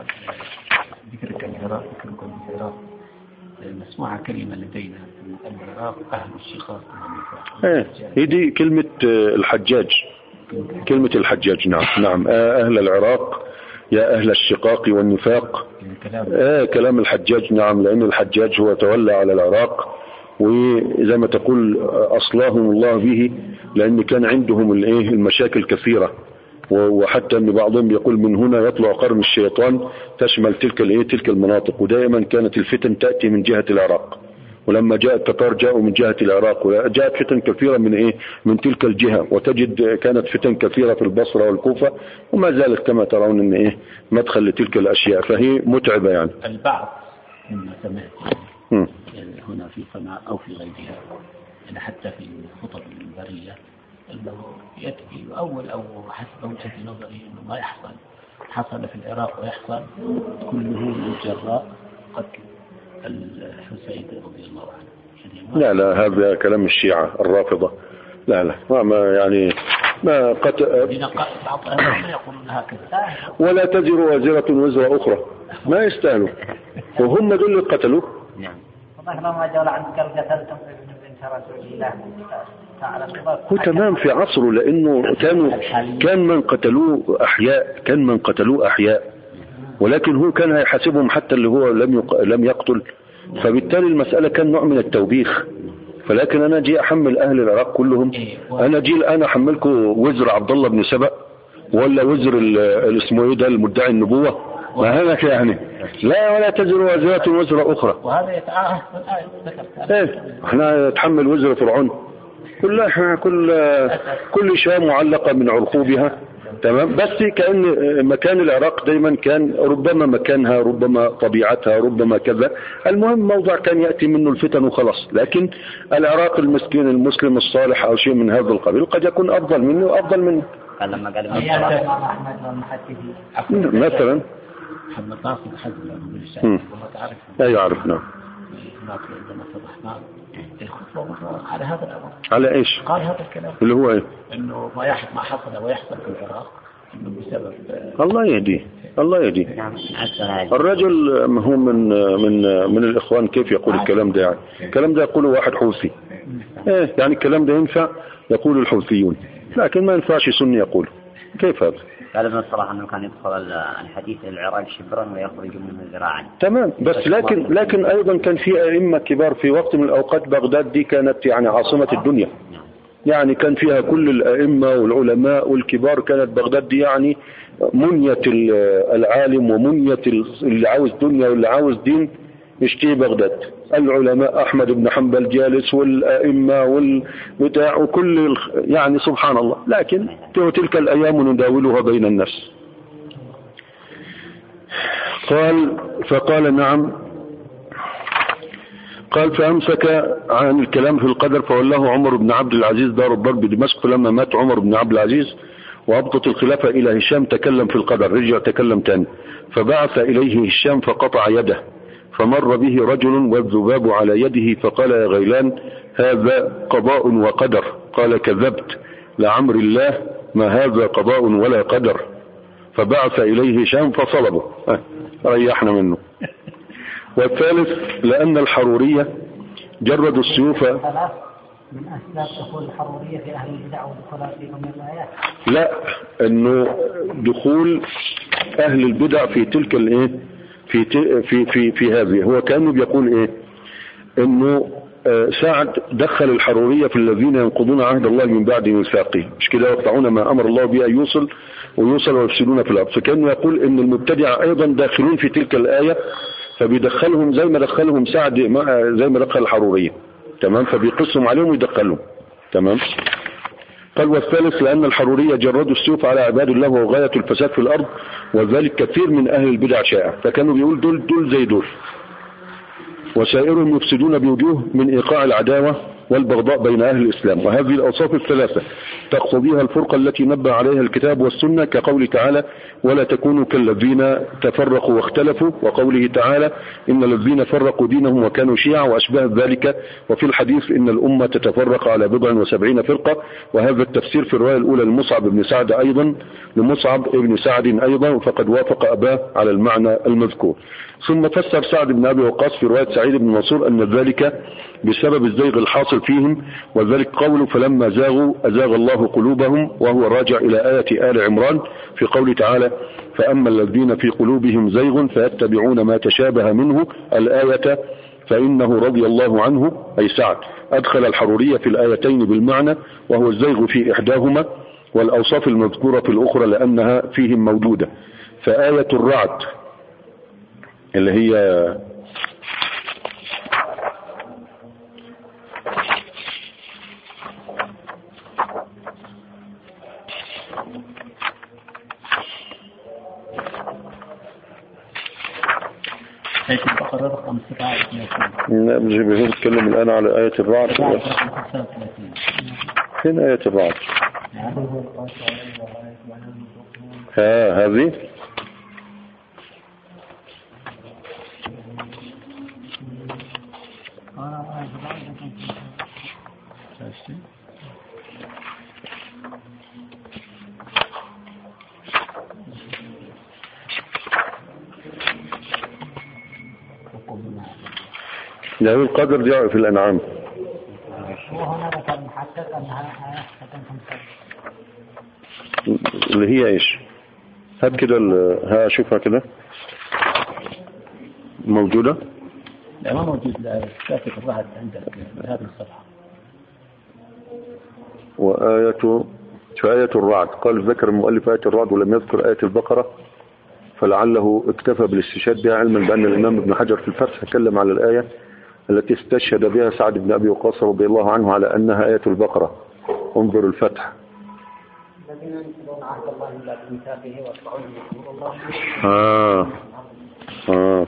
C: ذكرك العراق ذكركم العراق مسموعة كلمة لدينا العراق أهل الشقاق
A: ايه هي دي كلمة الحجاج، كلمة الحجاج. نعم نعم اهل العراق يا اهل الشقاق والنفاق. آه كلام الحجاج. نعم لان الحجاج هو تولى على العراق، وزي ما تقول اصلاهم الله به، لان كان عندهم الايه المشاكل كثيرة، وحتى ان بعضهم يقول من هنا يطلع قرن الشيطان تشمل تلك الايه تلك المناطق. ودائما كانت الفتن تأتي من جهة العراق، ولما جاء التتار جاءوا من جهة العراق، وجاءت فتن كثيرة من ايه من تلك الجهة. وتجد كانت فتن كثيرة في البصرة والكوفة، وما زالت كما ترون ان ايه مدخل لتلك الاشياء، فهي متعبة يعني.
C: البعض مما سمعت يعني هنا في قناة او في غيرها، يعني حتى في الخطب المنبرية أنه يؤول أو حسب وجهة نظري أنه ما يحصل حصل في العراق ويحصل كله من جراء قتل الحسين رضي الله عنه.
A: لا لا هذا كلام الشيعة الرافضة. لا لا ما, ما يعني ما قتل
C: بعض أهل يقولون هكذا
A: ولا تزر وازرة وزر أخرى ما يستاهلوا وهم دول اللي قتلوه.
B: نعم. والله ما جاء عن قتلتم
A: هو تمام في عصره لأنه كانوا كان من قتلوه أحياء كان من قتلوه أحياء ولكن هو كان هيحاسبهم حتى اللي هو لم لم يقتل فبالتالي المسألة كان نوع من التوبيخ. فلكن أنا جي أحمل أهل العراق كلهم أنا جي الآن أحملكم وزر عبد الله بن سبأ ولا وزر الاسمه إيه ده المدعي النبوة ما هذا يعني لا ولا تزر وازرة وزر أخرى
C: وهذا يتعاهد
A: إيه إحنا نتحمل وزر فرعون كل كل كل شيء معلقة من عرقوبها تمام. بس كأن مكان العراق دايما كان ربما مكانها ربما طبيعتها ربما كذا المهم موضع كان يأتي منه الفتن وخلاص. لكن العراق المسكين المسلم الصالح أو شيء من هذا القبيل قد يكون أفضل منه وأفضل منه
B: لما قال
A: مثلا
C: محمد ناصر حزب بالشام تعرف
A: أي عرفنا
C: عندما صبحنا الخطبة على هذا الأمر
A: على إيش
C: قال هذا الكلام
A: اللي هو إيه
C: إنه ما يحصل ما حصل ويحصل في العراق إنه بسبب
A: الله يهديه الله يهديه الرجل هو من من من الإخوان كيف يقول الكلام ده يعني الكلام ده يقوله واحد حوثي إيه يعني الكلام ده ينفع يقول الحوثيون لكن ما ينفعش سني يقول كيف هذا
B: قال ابن الصلاح أنه كان يدخل الحديث العراق شبرا ويخرج منه ذراعا
A: تمام. بس لكن لكن أيضا كان في أئمة كبار في وقت من الأوقات بغداد دي كانت يعني عاصمة الدنيا يعني كان فيها كل الأئمة والعلماء والكبار كانت بغداد دي يعني منية العالم ومنية اللي عاوز دنيا واللي عاوز دين يشتي بغداد العلماء أحمد بن حنبل جالس والأئمة والبتاع وكل يعني سبحان الله. لكن تلك الأيام نداولها بين الناس. قال فقال نعم قال فأمسك عن الكلام في القدر فولاه عمر بن عبد العزيز دار الضرب بدمشق. فلما مات عمر بن عبد العزيز وأبطت الخلافة إلى هشام تكلم في القدر رجع تكلم تاني فبعث إليه هشام فقطع يده فمر به رجل والذباب على يده فقال يا غيلان هذا قضاء وقدر. قال كذبت لعمر الله ما هذا قضاء ولا قدر. فبعث إليه هشام فصلبه أه ريحنا منه. والثالث لأن الحرورية جردوا السيوف
B: من أسباب دخول الحرورية في أهل البدع ودخولها في من الآيات
A: لا انه دخول اهل البدع في تلك الايه في في في في هذه هو كانه بيقول ايه انه سعد دخل الحرورية في الذين ينقضون عهد الله من بعد ميثاقه مش كده يقطعون ما امر الله به ان يوصل ويوصل ويفسدون في الارض. فكانه يقول ان المبتدع ايضا داخلون في تلك الآية فبيدخلهم زي ما دخلهم سعد زي ما دخل الحرورية تمام فبيقصهم عليهم ويدخلهم تمام. قال والثالث لأن الحرورية جردوا السيوف على عباد الله وغاية الفساد في الأرض وذلك كثير من أهل البدع شائع فكانوا بيقول دول دول زي دول وسائرهم يفسدون بوجوه من إيقاع العداوة والبغضاء بين أهل الإسلام. وهذه الأوصاف الثلاثة تقتضيها الفرقة التي نبه عليها الكتاب والسنة كقول تعالى ولا تكونوا كالذين تفرقوا واختلفوا وقوله تعالى إن الذين فرقوا دينهم وكانوا شيعا وأشباه ذلك. وفي الحديث إن الأمة تتفرق على بضع وسبعين فرقة. وهذا التفسير في الرواية الأولى لمصعب بن سعد أيضا لمصعب بن سعد أيضا فقد وافق أباه على المعنى المذكور. ثم فسر سعد بن أبي وقاص في رواية سعيد بن منصور أن ذلك بسبب الزيغ الحاصل فيهم وذلك قوله فلما زاغوا أزاغ الله قلوبهم وهو راجع إلى آية آل عمران في قول تعالى فأما الذين في قلوبهم زيغ فيتبعون ما تشابه منه الآية فإنه رضي الله عنه أي سعد أدخل الحرورية في الآيتين بالمعنى وهو الزيغ في إحداهما والأوصاف المذكورة في الأخرى لأنها فيهم موجودة. فآية الرعد اللي هي
C: آية البقرة رقم سبعة
A: لا مش بنتكلم الآن على آية الرعد. فين آية الرعد؟ ها هذه له القدر جاء في الأنعام.
B: وهنا ذكر محقق أنها
A: اللي هي إيش؟ هات كده ها شوفها كده موجودة؟
C: لا ما موجود. لا كاتب الرعد عندك في هذه الصفحة.
A: وآية فآية الرعد قال ذكر المؤلف آية الرعد ولم يذكر آية البقرة فلعله اكتفى بالاستشهاد بها علما بأن الإمام ابن حجر في الفتح تكلم على الآية التي استشهد بها سعد بن أبي وقاص رضي الله عنه على أنها آية البقرة. انظر الفتح.
B: الذين ينقضون عهد الله إلا بميثاقه ويقطعون ما أمر الله.
A: آه آه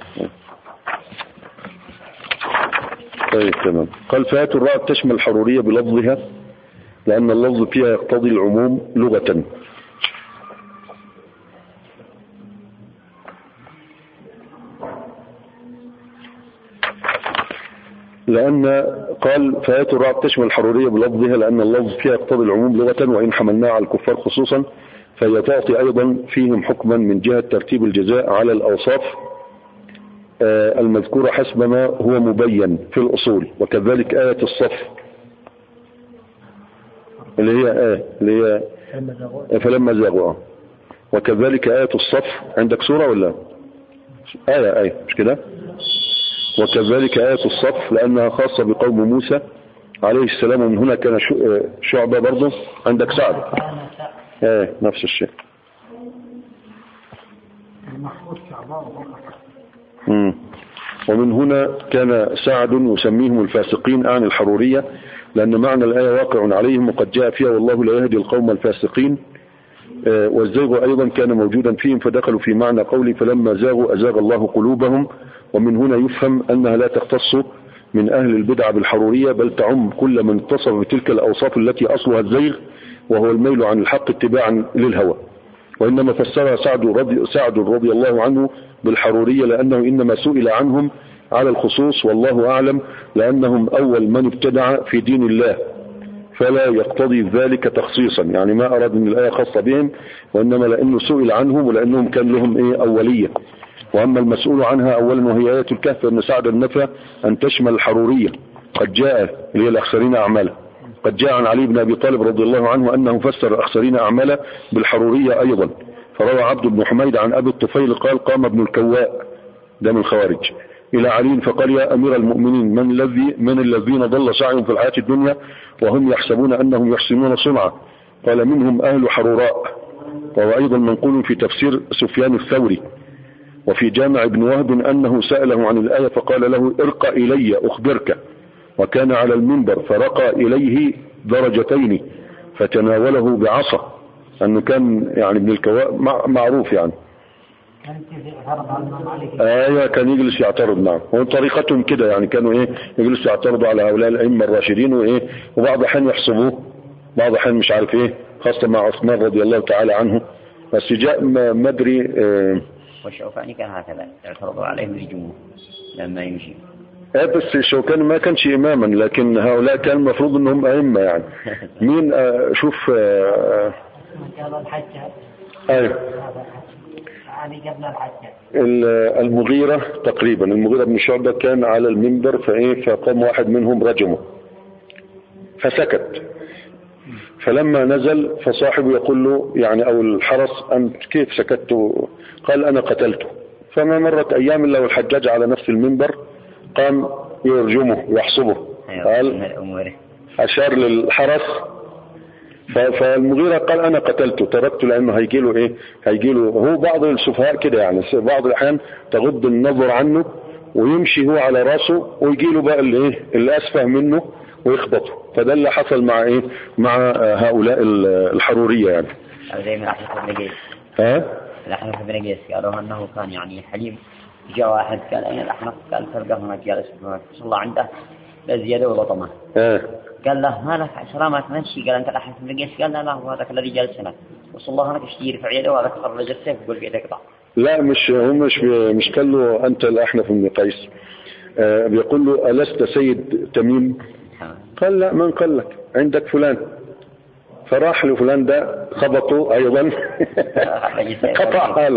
A: طيب تمام. قال فآية الرعد تشمل الحرورية بلفظها لأن اللفظ فيها يقتضي العموم لغة. لأن قال فآية الرعد تشمل الحرورية بلفظها لأن اللفظ فيها يقتضي العموم لغة وإن حملناها على الكفار خصوصا فهي تعطي أيضا فيهم حكما من جهة ترتيب الجزاء على الأوصاف المذكورة حسب ما هو مبين في الأصول. وكذلك آية الصف اللي هي آية اللي هي فلما زاغوا. وكذلك آية الصف عندك سورة ولا آية آية مش كده؟ وكذلك آية الصف لأنها خاصة بقوم موسى عليه السلام ومن هنا كان شعبة برضه. عندك سعد آه نفس الشيء. مم. ومن هنا كان سعد يسميهم الفاسقين عن الحرورية لأن معنى الآية واقع عليهم وقد جاء فيها والله لا يهدي القوم الفاسقين. آه والزيغ أيضا كان موجودا فيهم فدخلوا في معنى قولي فلما زاغوا أزاغ الله قلوبهم. ومن هنا يفهم أنها لا تختص من أهل البدع بالحرورية بل تعم كل من اتصف بتلك الأوصاف التي أصلها الزيغ وهو الميل عن الحق اتباعا للهوى. وإنما فسرها سعد رضي, سعد رضي الله عنه بالحرورية لأنه إنما سئل عنهم على الخصوص والله أعلم لأنهم أول من ابتدع في دين الله فلا يقتضي ذلك تخصيصا. يعني ما أراد من الآية خاصة بهم وإنما لأنه سئل عنهم ولأنهم كان لهم إيه أولية. وأما المسؤول عنها أولا وهي آية الكهف فإن سعد النفى أن تشمل الحرورية قد جاء اللي هي الأخسرين أعمالا قد جاء عن علي بن أبي طالب رضي الله عنه أنه فسر الأخسرين أعمالا بالحرورية أيضا. فروى عبد بن حميد عن أبي الطفيل قال قام ابن الكواء ده من الخوارج إلى علي فقال يا أمير المؤمنين من الذي من الذين ضل سعيهم في الحياة الدنيا وهم يحسبون أنهم يحسنون صنعا؟ قال منهم أهل حروراء. وهو أيضا منقول في تفسير سفيان الثوري. وفي جامع ابن وهب أنه سأله عن الآية فقال له ارقى إلي أخبرك وكان على المنبر فرقى إليه درجتين فتناوله بعصا. أنه كان يعني ابن الكواء معروف يعني آية كان يجلس يعترض معه وطريقتهم كده يعني كانوا إيه يجلسوا يعترضوا على هؤلاء الأئمة الراشدين وإيه وبعض الحين يحسبوه بعض الحين مش عارف إيه خاصة مع عثمان رضي الله تعالى عنه. بس جاء ما أدري آه
D: والشوكاني كان هكذا يعترضوا عليه من الجمهور لما يمشي.
A: اه بس الشوكاني ما كانش إماما لكن هؤلاء كان المفروض أنهم أئمة يعني. مين آه شوف آه
B: قبل الحجة
A: ايوه
B: علي قبل الحجة
A: المغيرة تقريبا المغيرة بن شعبة كان على المنبر فايه فقام واحد منهم رجمه فسكت. فلما نزل فصاحبه يقول له يعني او الحرس انت كيف سكت؟ قال انا قتلته. فما مرت ايام الا والحجاج على نفس المنبر قام يرجمه ويحصبه. قال اشار للحرس فالمغيرة قال انا قتلته تركته لانه هيجي له ايه هيجي له هو بعض السفهاء كده يعني بعض الاحيان تغض النظر عنه ويمشي هو على راسه ويجي له بقى اللي ايه اللي اسفه منه ويخبطه. فده اللي حصل مع ايه مع هؤلاء الحرورية يعني.
D: زي ما احنا بن قيس
A: ها
D: الاحنف بن قيس قالوا انه كان يعني حليم. جاء واحد قال اين الاحنف؟ قال تلقاه هناك جالس في الله عنده بزياده ولطمه.
A: اه
D: قال له ما لك عشرة ما تمشي، قال أنت الأحد من الجيش، قال لا لا هو هذاك الذي جالسنا وصل الله أنك اشتير في عيده وهذا كفر رجل السيف وقول في يدك ضع.
A: لا مش هم مش مش قال له أنت الأحنف بن قيس، آه بيقول له ألست سيد تميم؟ قال لا من قال لك، عندك فلان. فراح لفلان ده خبطه أيضا قطع حاله.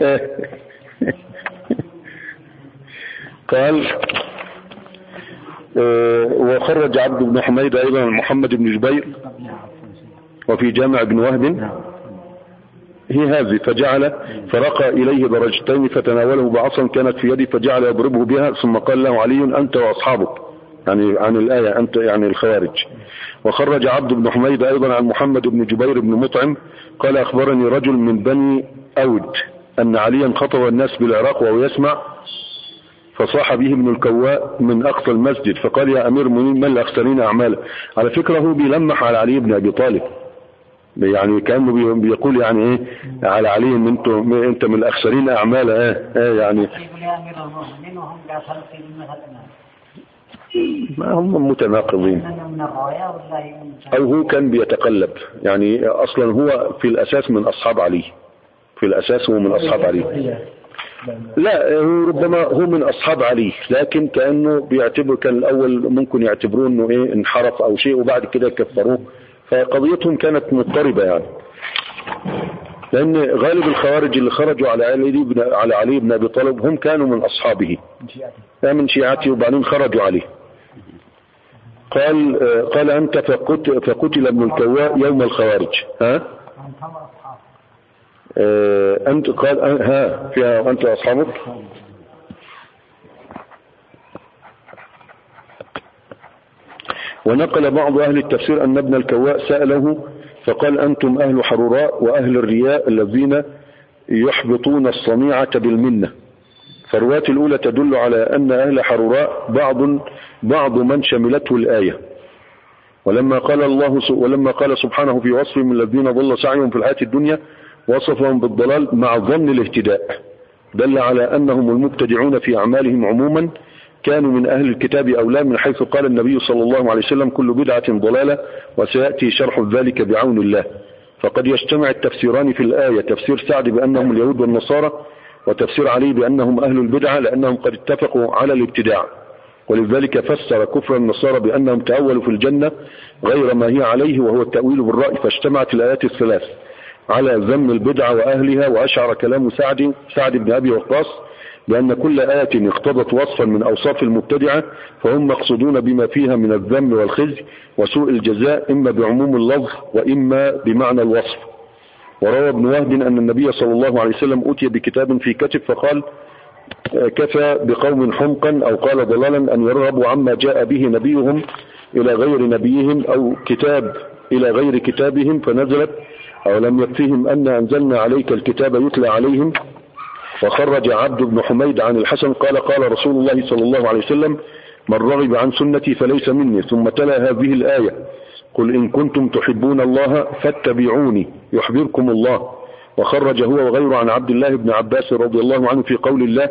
A: قال آه وخرج عبد بن حميد أيضا محمد بن جبير وفي جامع بن وهب هي هذه، فجعل فرقى إليه درجتين فتناوله بعصا كانت في يدي فجعل يضربه بها، ثم قال له علي أنت وأصحابك، يعني عن الآية أنت يعني الخوارج. وخرج عبد بن حميد أيضا عن محمد بن جبير بن مطعم قال أخبرني رجل من بني أود أن عليا خطب الناس بالعراق وهو يسمع، فصاح به ابن الكواء من أقصى المسجد فقال يا أمير المؤمنين من الأخسرين أعمالا. على فكرة هو بيلمح على علي بن أبي طالب، يعني كأنه بيقول يعني ايه على علي ان انت انت من الاخسرين اعمالا. اه اه يعني ما هم متناقضين، او هو كان بيتقلب، يعني اصلا هو في الاساس من اصحاب علي، في الاساس هو من اصحاب علي. لا ربما هو من اصحاب علي، لكن كأنه بيعتبر كان الاول ممكن يعتبروه انه ايه انحرف او شيء وبعد كده كفروه، فقضيتهم كانت مضطربة يعني، لأن غالب الخوارج اللي خرجوا على علي بن على علي بن أبي طالب هم كانوا من أصحابه من شيعته وبعدين خرجوا عليه. قال قال أنت فقتل, فقتل ابن الكواء يوم الخوارج. ها أنت قال ها فيها أنت أصحابك. ونقل بعض أهل التفسير أن ابن الكواء سأله فقال أنتم أهل حروراء وأهل الرياء الذين يحبطون الصنيعة بالمنة. فالرواية الأولى تدل على أن أهل حروراء بعض بعض من شملته الآية، ولما قال الله ولما قال سبحانه في وصفهم الذين ضل سعيهم في الحياة الدنيا وصفهم بالضلال مع ظن الاهتداء، دل على أنهم المبتدعون في أعمالهم عموما كانوا من أهل الكتاب أو لا، من حيث قال النبي صلى الله عليه وسلم كل بدعة ضلالة، وسيأتي شرح ذلك بعون الله. فقد يجتمع التفسيران في الآية، تفسير سعد بأنهم اليهود والنصارى، وتفسير علي بأنهم أهل البدعة لأنهم قد اتفقوا على الابتداع، ولذلك فسر كفر النصارى بأنهم تأولوا في الجنة غير ما هي عليه وهو التأويل بالرأي، فاجتمعت الآيات الثلاث على ذم البدعة وأهلها. وأشعر كلام سعد سعد بن أبي وقاص بأن كل آية اقتضت وصفا من أوصاف المبتدعة فهم مقصودون بما فيها من الذم والخزي وسوء الجزاء، إما بعموم اللفظ وإما بمعنى الوصف. وروى ابن وهب أن النبي صلى الله عليه وسلم أتي بكتاب في كتب فقال كفى بقوم حمقا أو قال ضلالا أن يرغبوا عما جاء به نبيهم إلى غير نبيهم أو كتاب إلى غير كتابهم، فنزلت أولم يكفيهم أن أنزلنا عليك الكتاب يتلى عليهم. وخرج عبد بن حميد عن الحسن قال قال رسول الله صلى الله عليه وسلم من رغب عن سنتي فليس مني، ثم تلا هذه الآية قل إن كنتم تحبون الله فاتبعوني يحببكم الله. وخرج هو وغيره عن عبد الله بن عباس رضي الله عنه في قول الله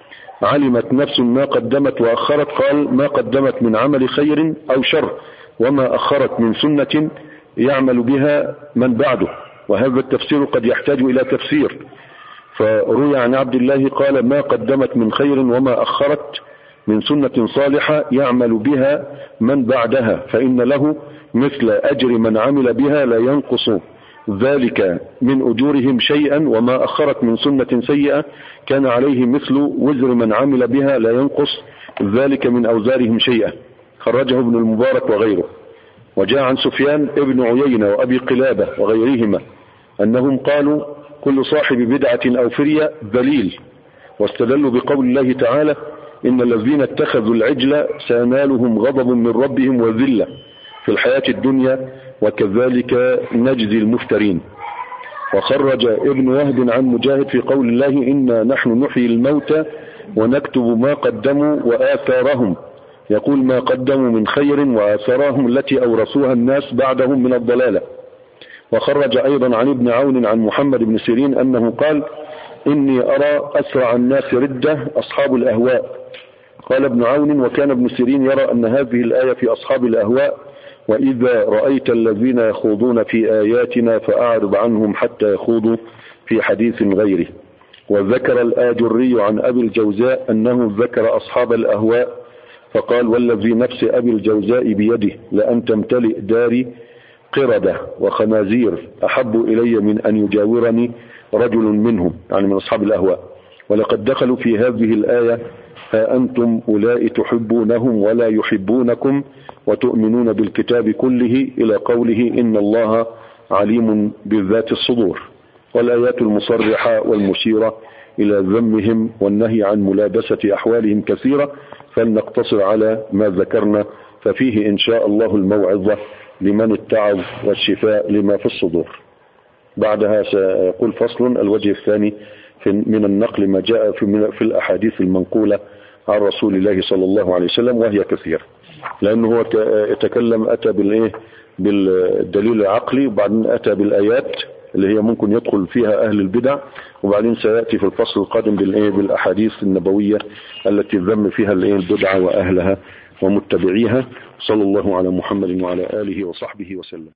A: علمت نفس ما قدمت وأخرت، قال ما قدمت من عمل خير أو شر وما أخرت من سنة يعمل بها من بعده. وهذا التفسير قد يحتاج إلى تفسير، فروي عن عبد الله قال ما قدمت من خير وما أخرت من سنة صالحة يعمل بها من بعدها فإن له مثل أجر من عمل بها لا ينقص ذلك من أجورهم شيئا، وما أخرت من سنة سيئة كان عليه مثل وزر من عمل بها لا ينقص ذلك من أوزارهم شيئا. خرجه ابن المبارك وغيره. وجاء عن سفيان ابن عيينة وأبي قلابة وغيرهما أنهم قالوا كل صاحب بدعة أو فرية ذليل، واستدلوا بقول الله تعالى إن الذين اتخذوا العجل سينالهم غضب من ربهم وذلة في الحياة الدنيا وكذلك نجزي المفترين. وخرج ابن وهب عن مجاهد في قول الله إنا نحن نحيي الموتى ونكتب ما قدموا وآثارهم، يقول ما قدموا من خير وآثارهم التي أورثوها الناس بعدهم من الضلالة. وخرج أيضا عن ابن عون عن محمد بن سيرين أنه قال إني أرى أسرع الناس ردة أصحاب الأهواء. قال ابن عون وكان ابن سيرين يرى أن هذه الآية في أصحاب الأهواء وإذا رأيت الذين يخوضون في آياتنا فأعرض عنهم حتى يخوضوا في حديث غيره. وذكر الآجري عن أبي الجوزاء أنه ذكر أصحاب الأهواء فقال والذي نفس أبي الجوزاء بيده لأن تمتلئ داري قردة وخنازير أحب إلي من أن يجاورني رجل منهم، يعني من أصحاب الأهواء. ولقد دخلوا في هذه الآية ها أنتم أولئك تحبونهم ولا يحبونكم وتؤمنون بالكتاب كله إلى قوله إن الله عليم بذات الصدور. والآيات المصرحة والمشيرة إلى ذمهم والنهي عن ملابسة أحوالهم كثيرة، فلنقتصر على ما ذكرنا، ففيه إن شاء الله الموعظة لمن اتعظ والشفاء لما في الصدور. بعدها سيقول فصل الوجه الثاني من النقل ما جاء في الأحاديث المنقولة عن رسول الله صلى الله عليه وسلم، وهي كثيرة، لأنه هو يتكلم أتى بالإيه بالدليل العقلي، وبعدين أتى بالآيات اللي هي ممكن يدخل فيها أهل البدع، وبعدين سيأتي في الفصل القادم بالإيه بالأحاديث النبوية التي ذم فيها الإيه البدع وأهلها ومتبعيها. صلى الله على محمد وعلى آله وصحبه وسلم.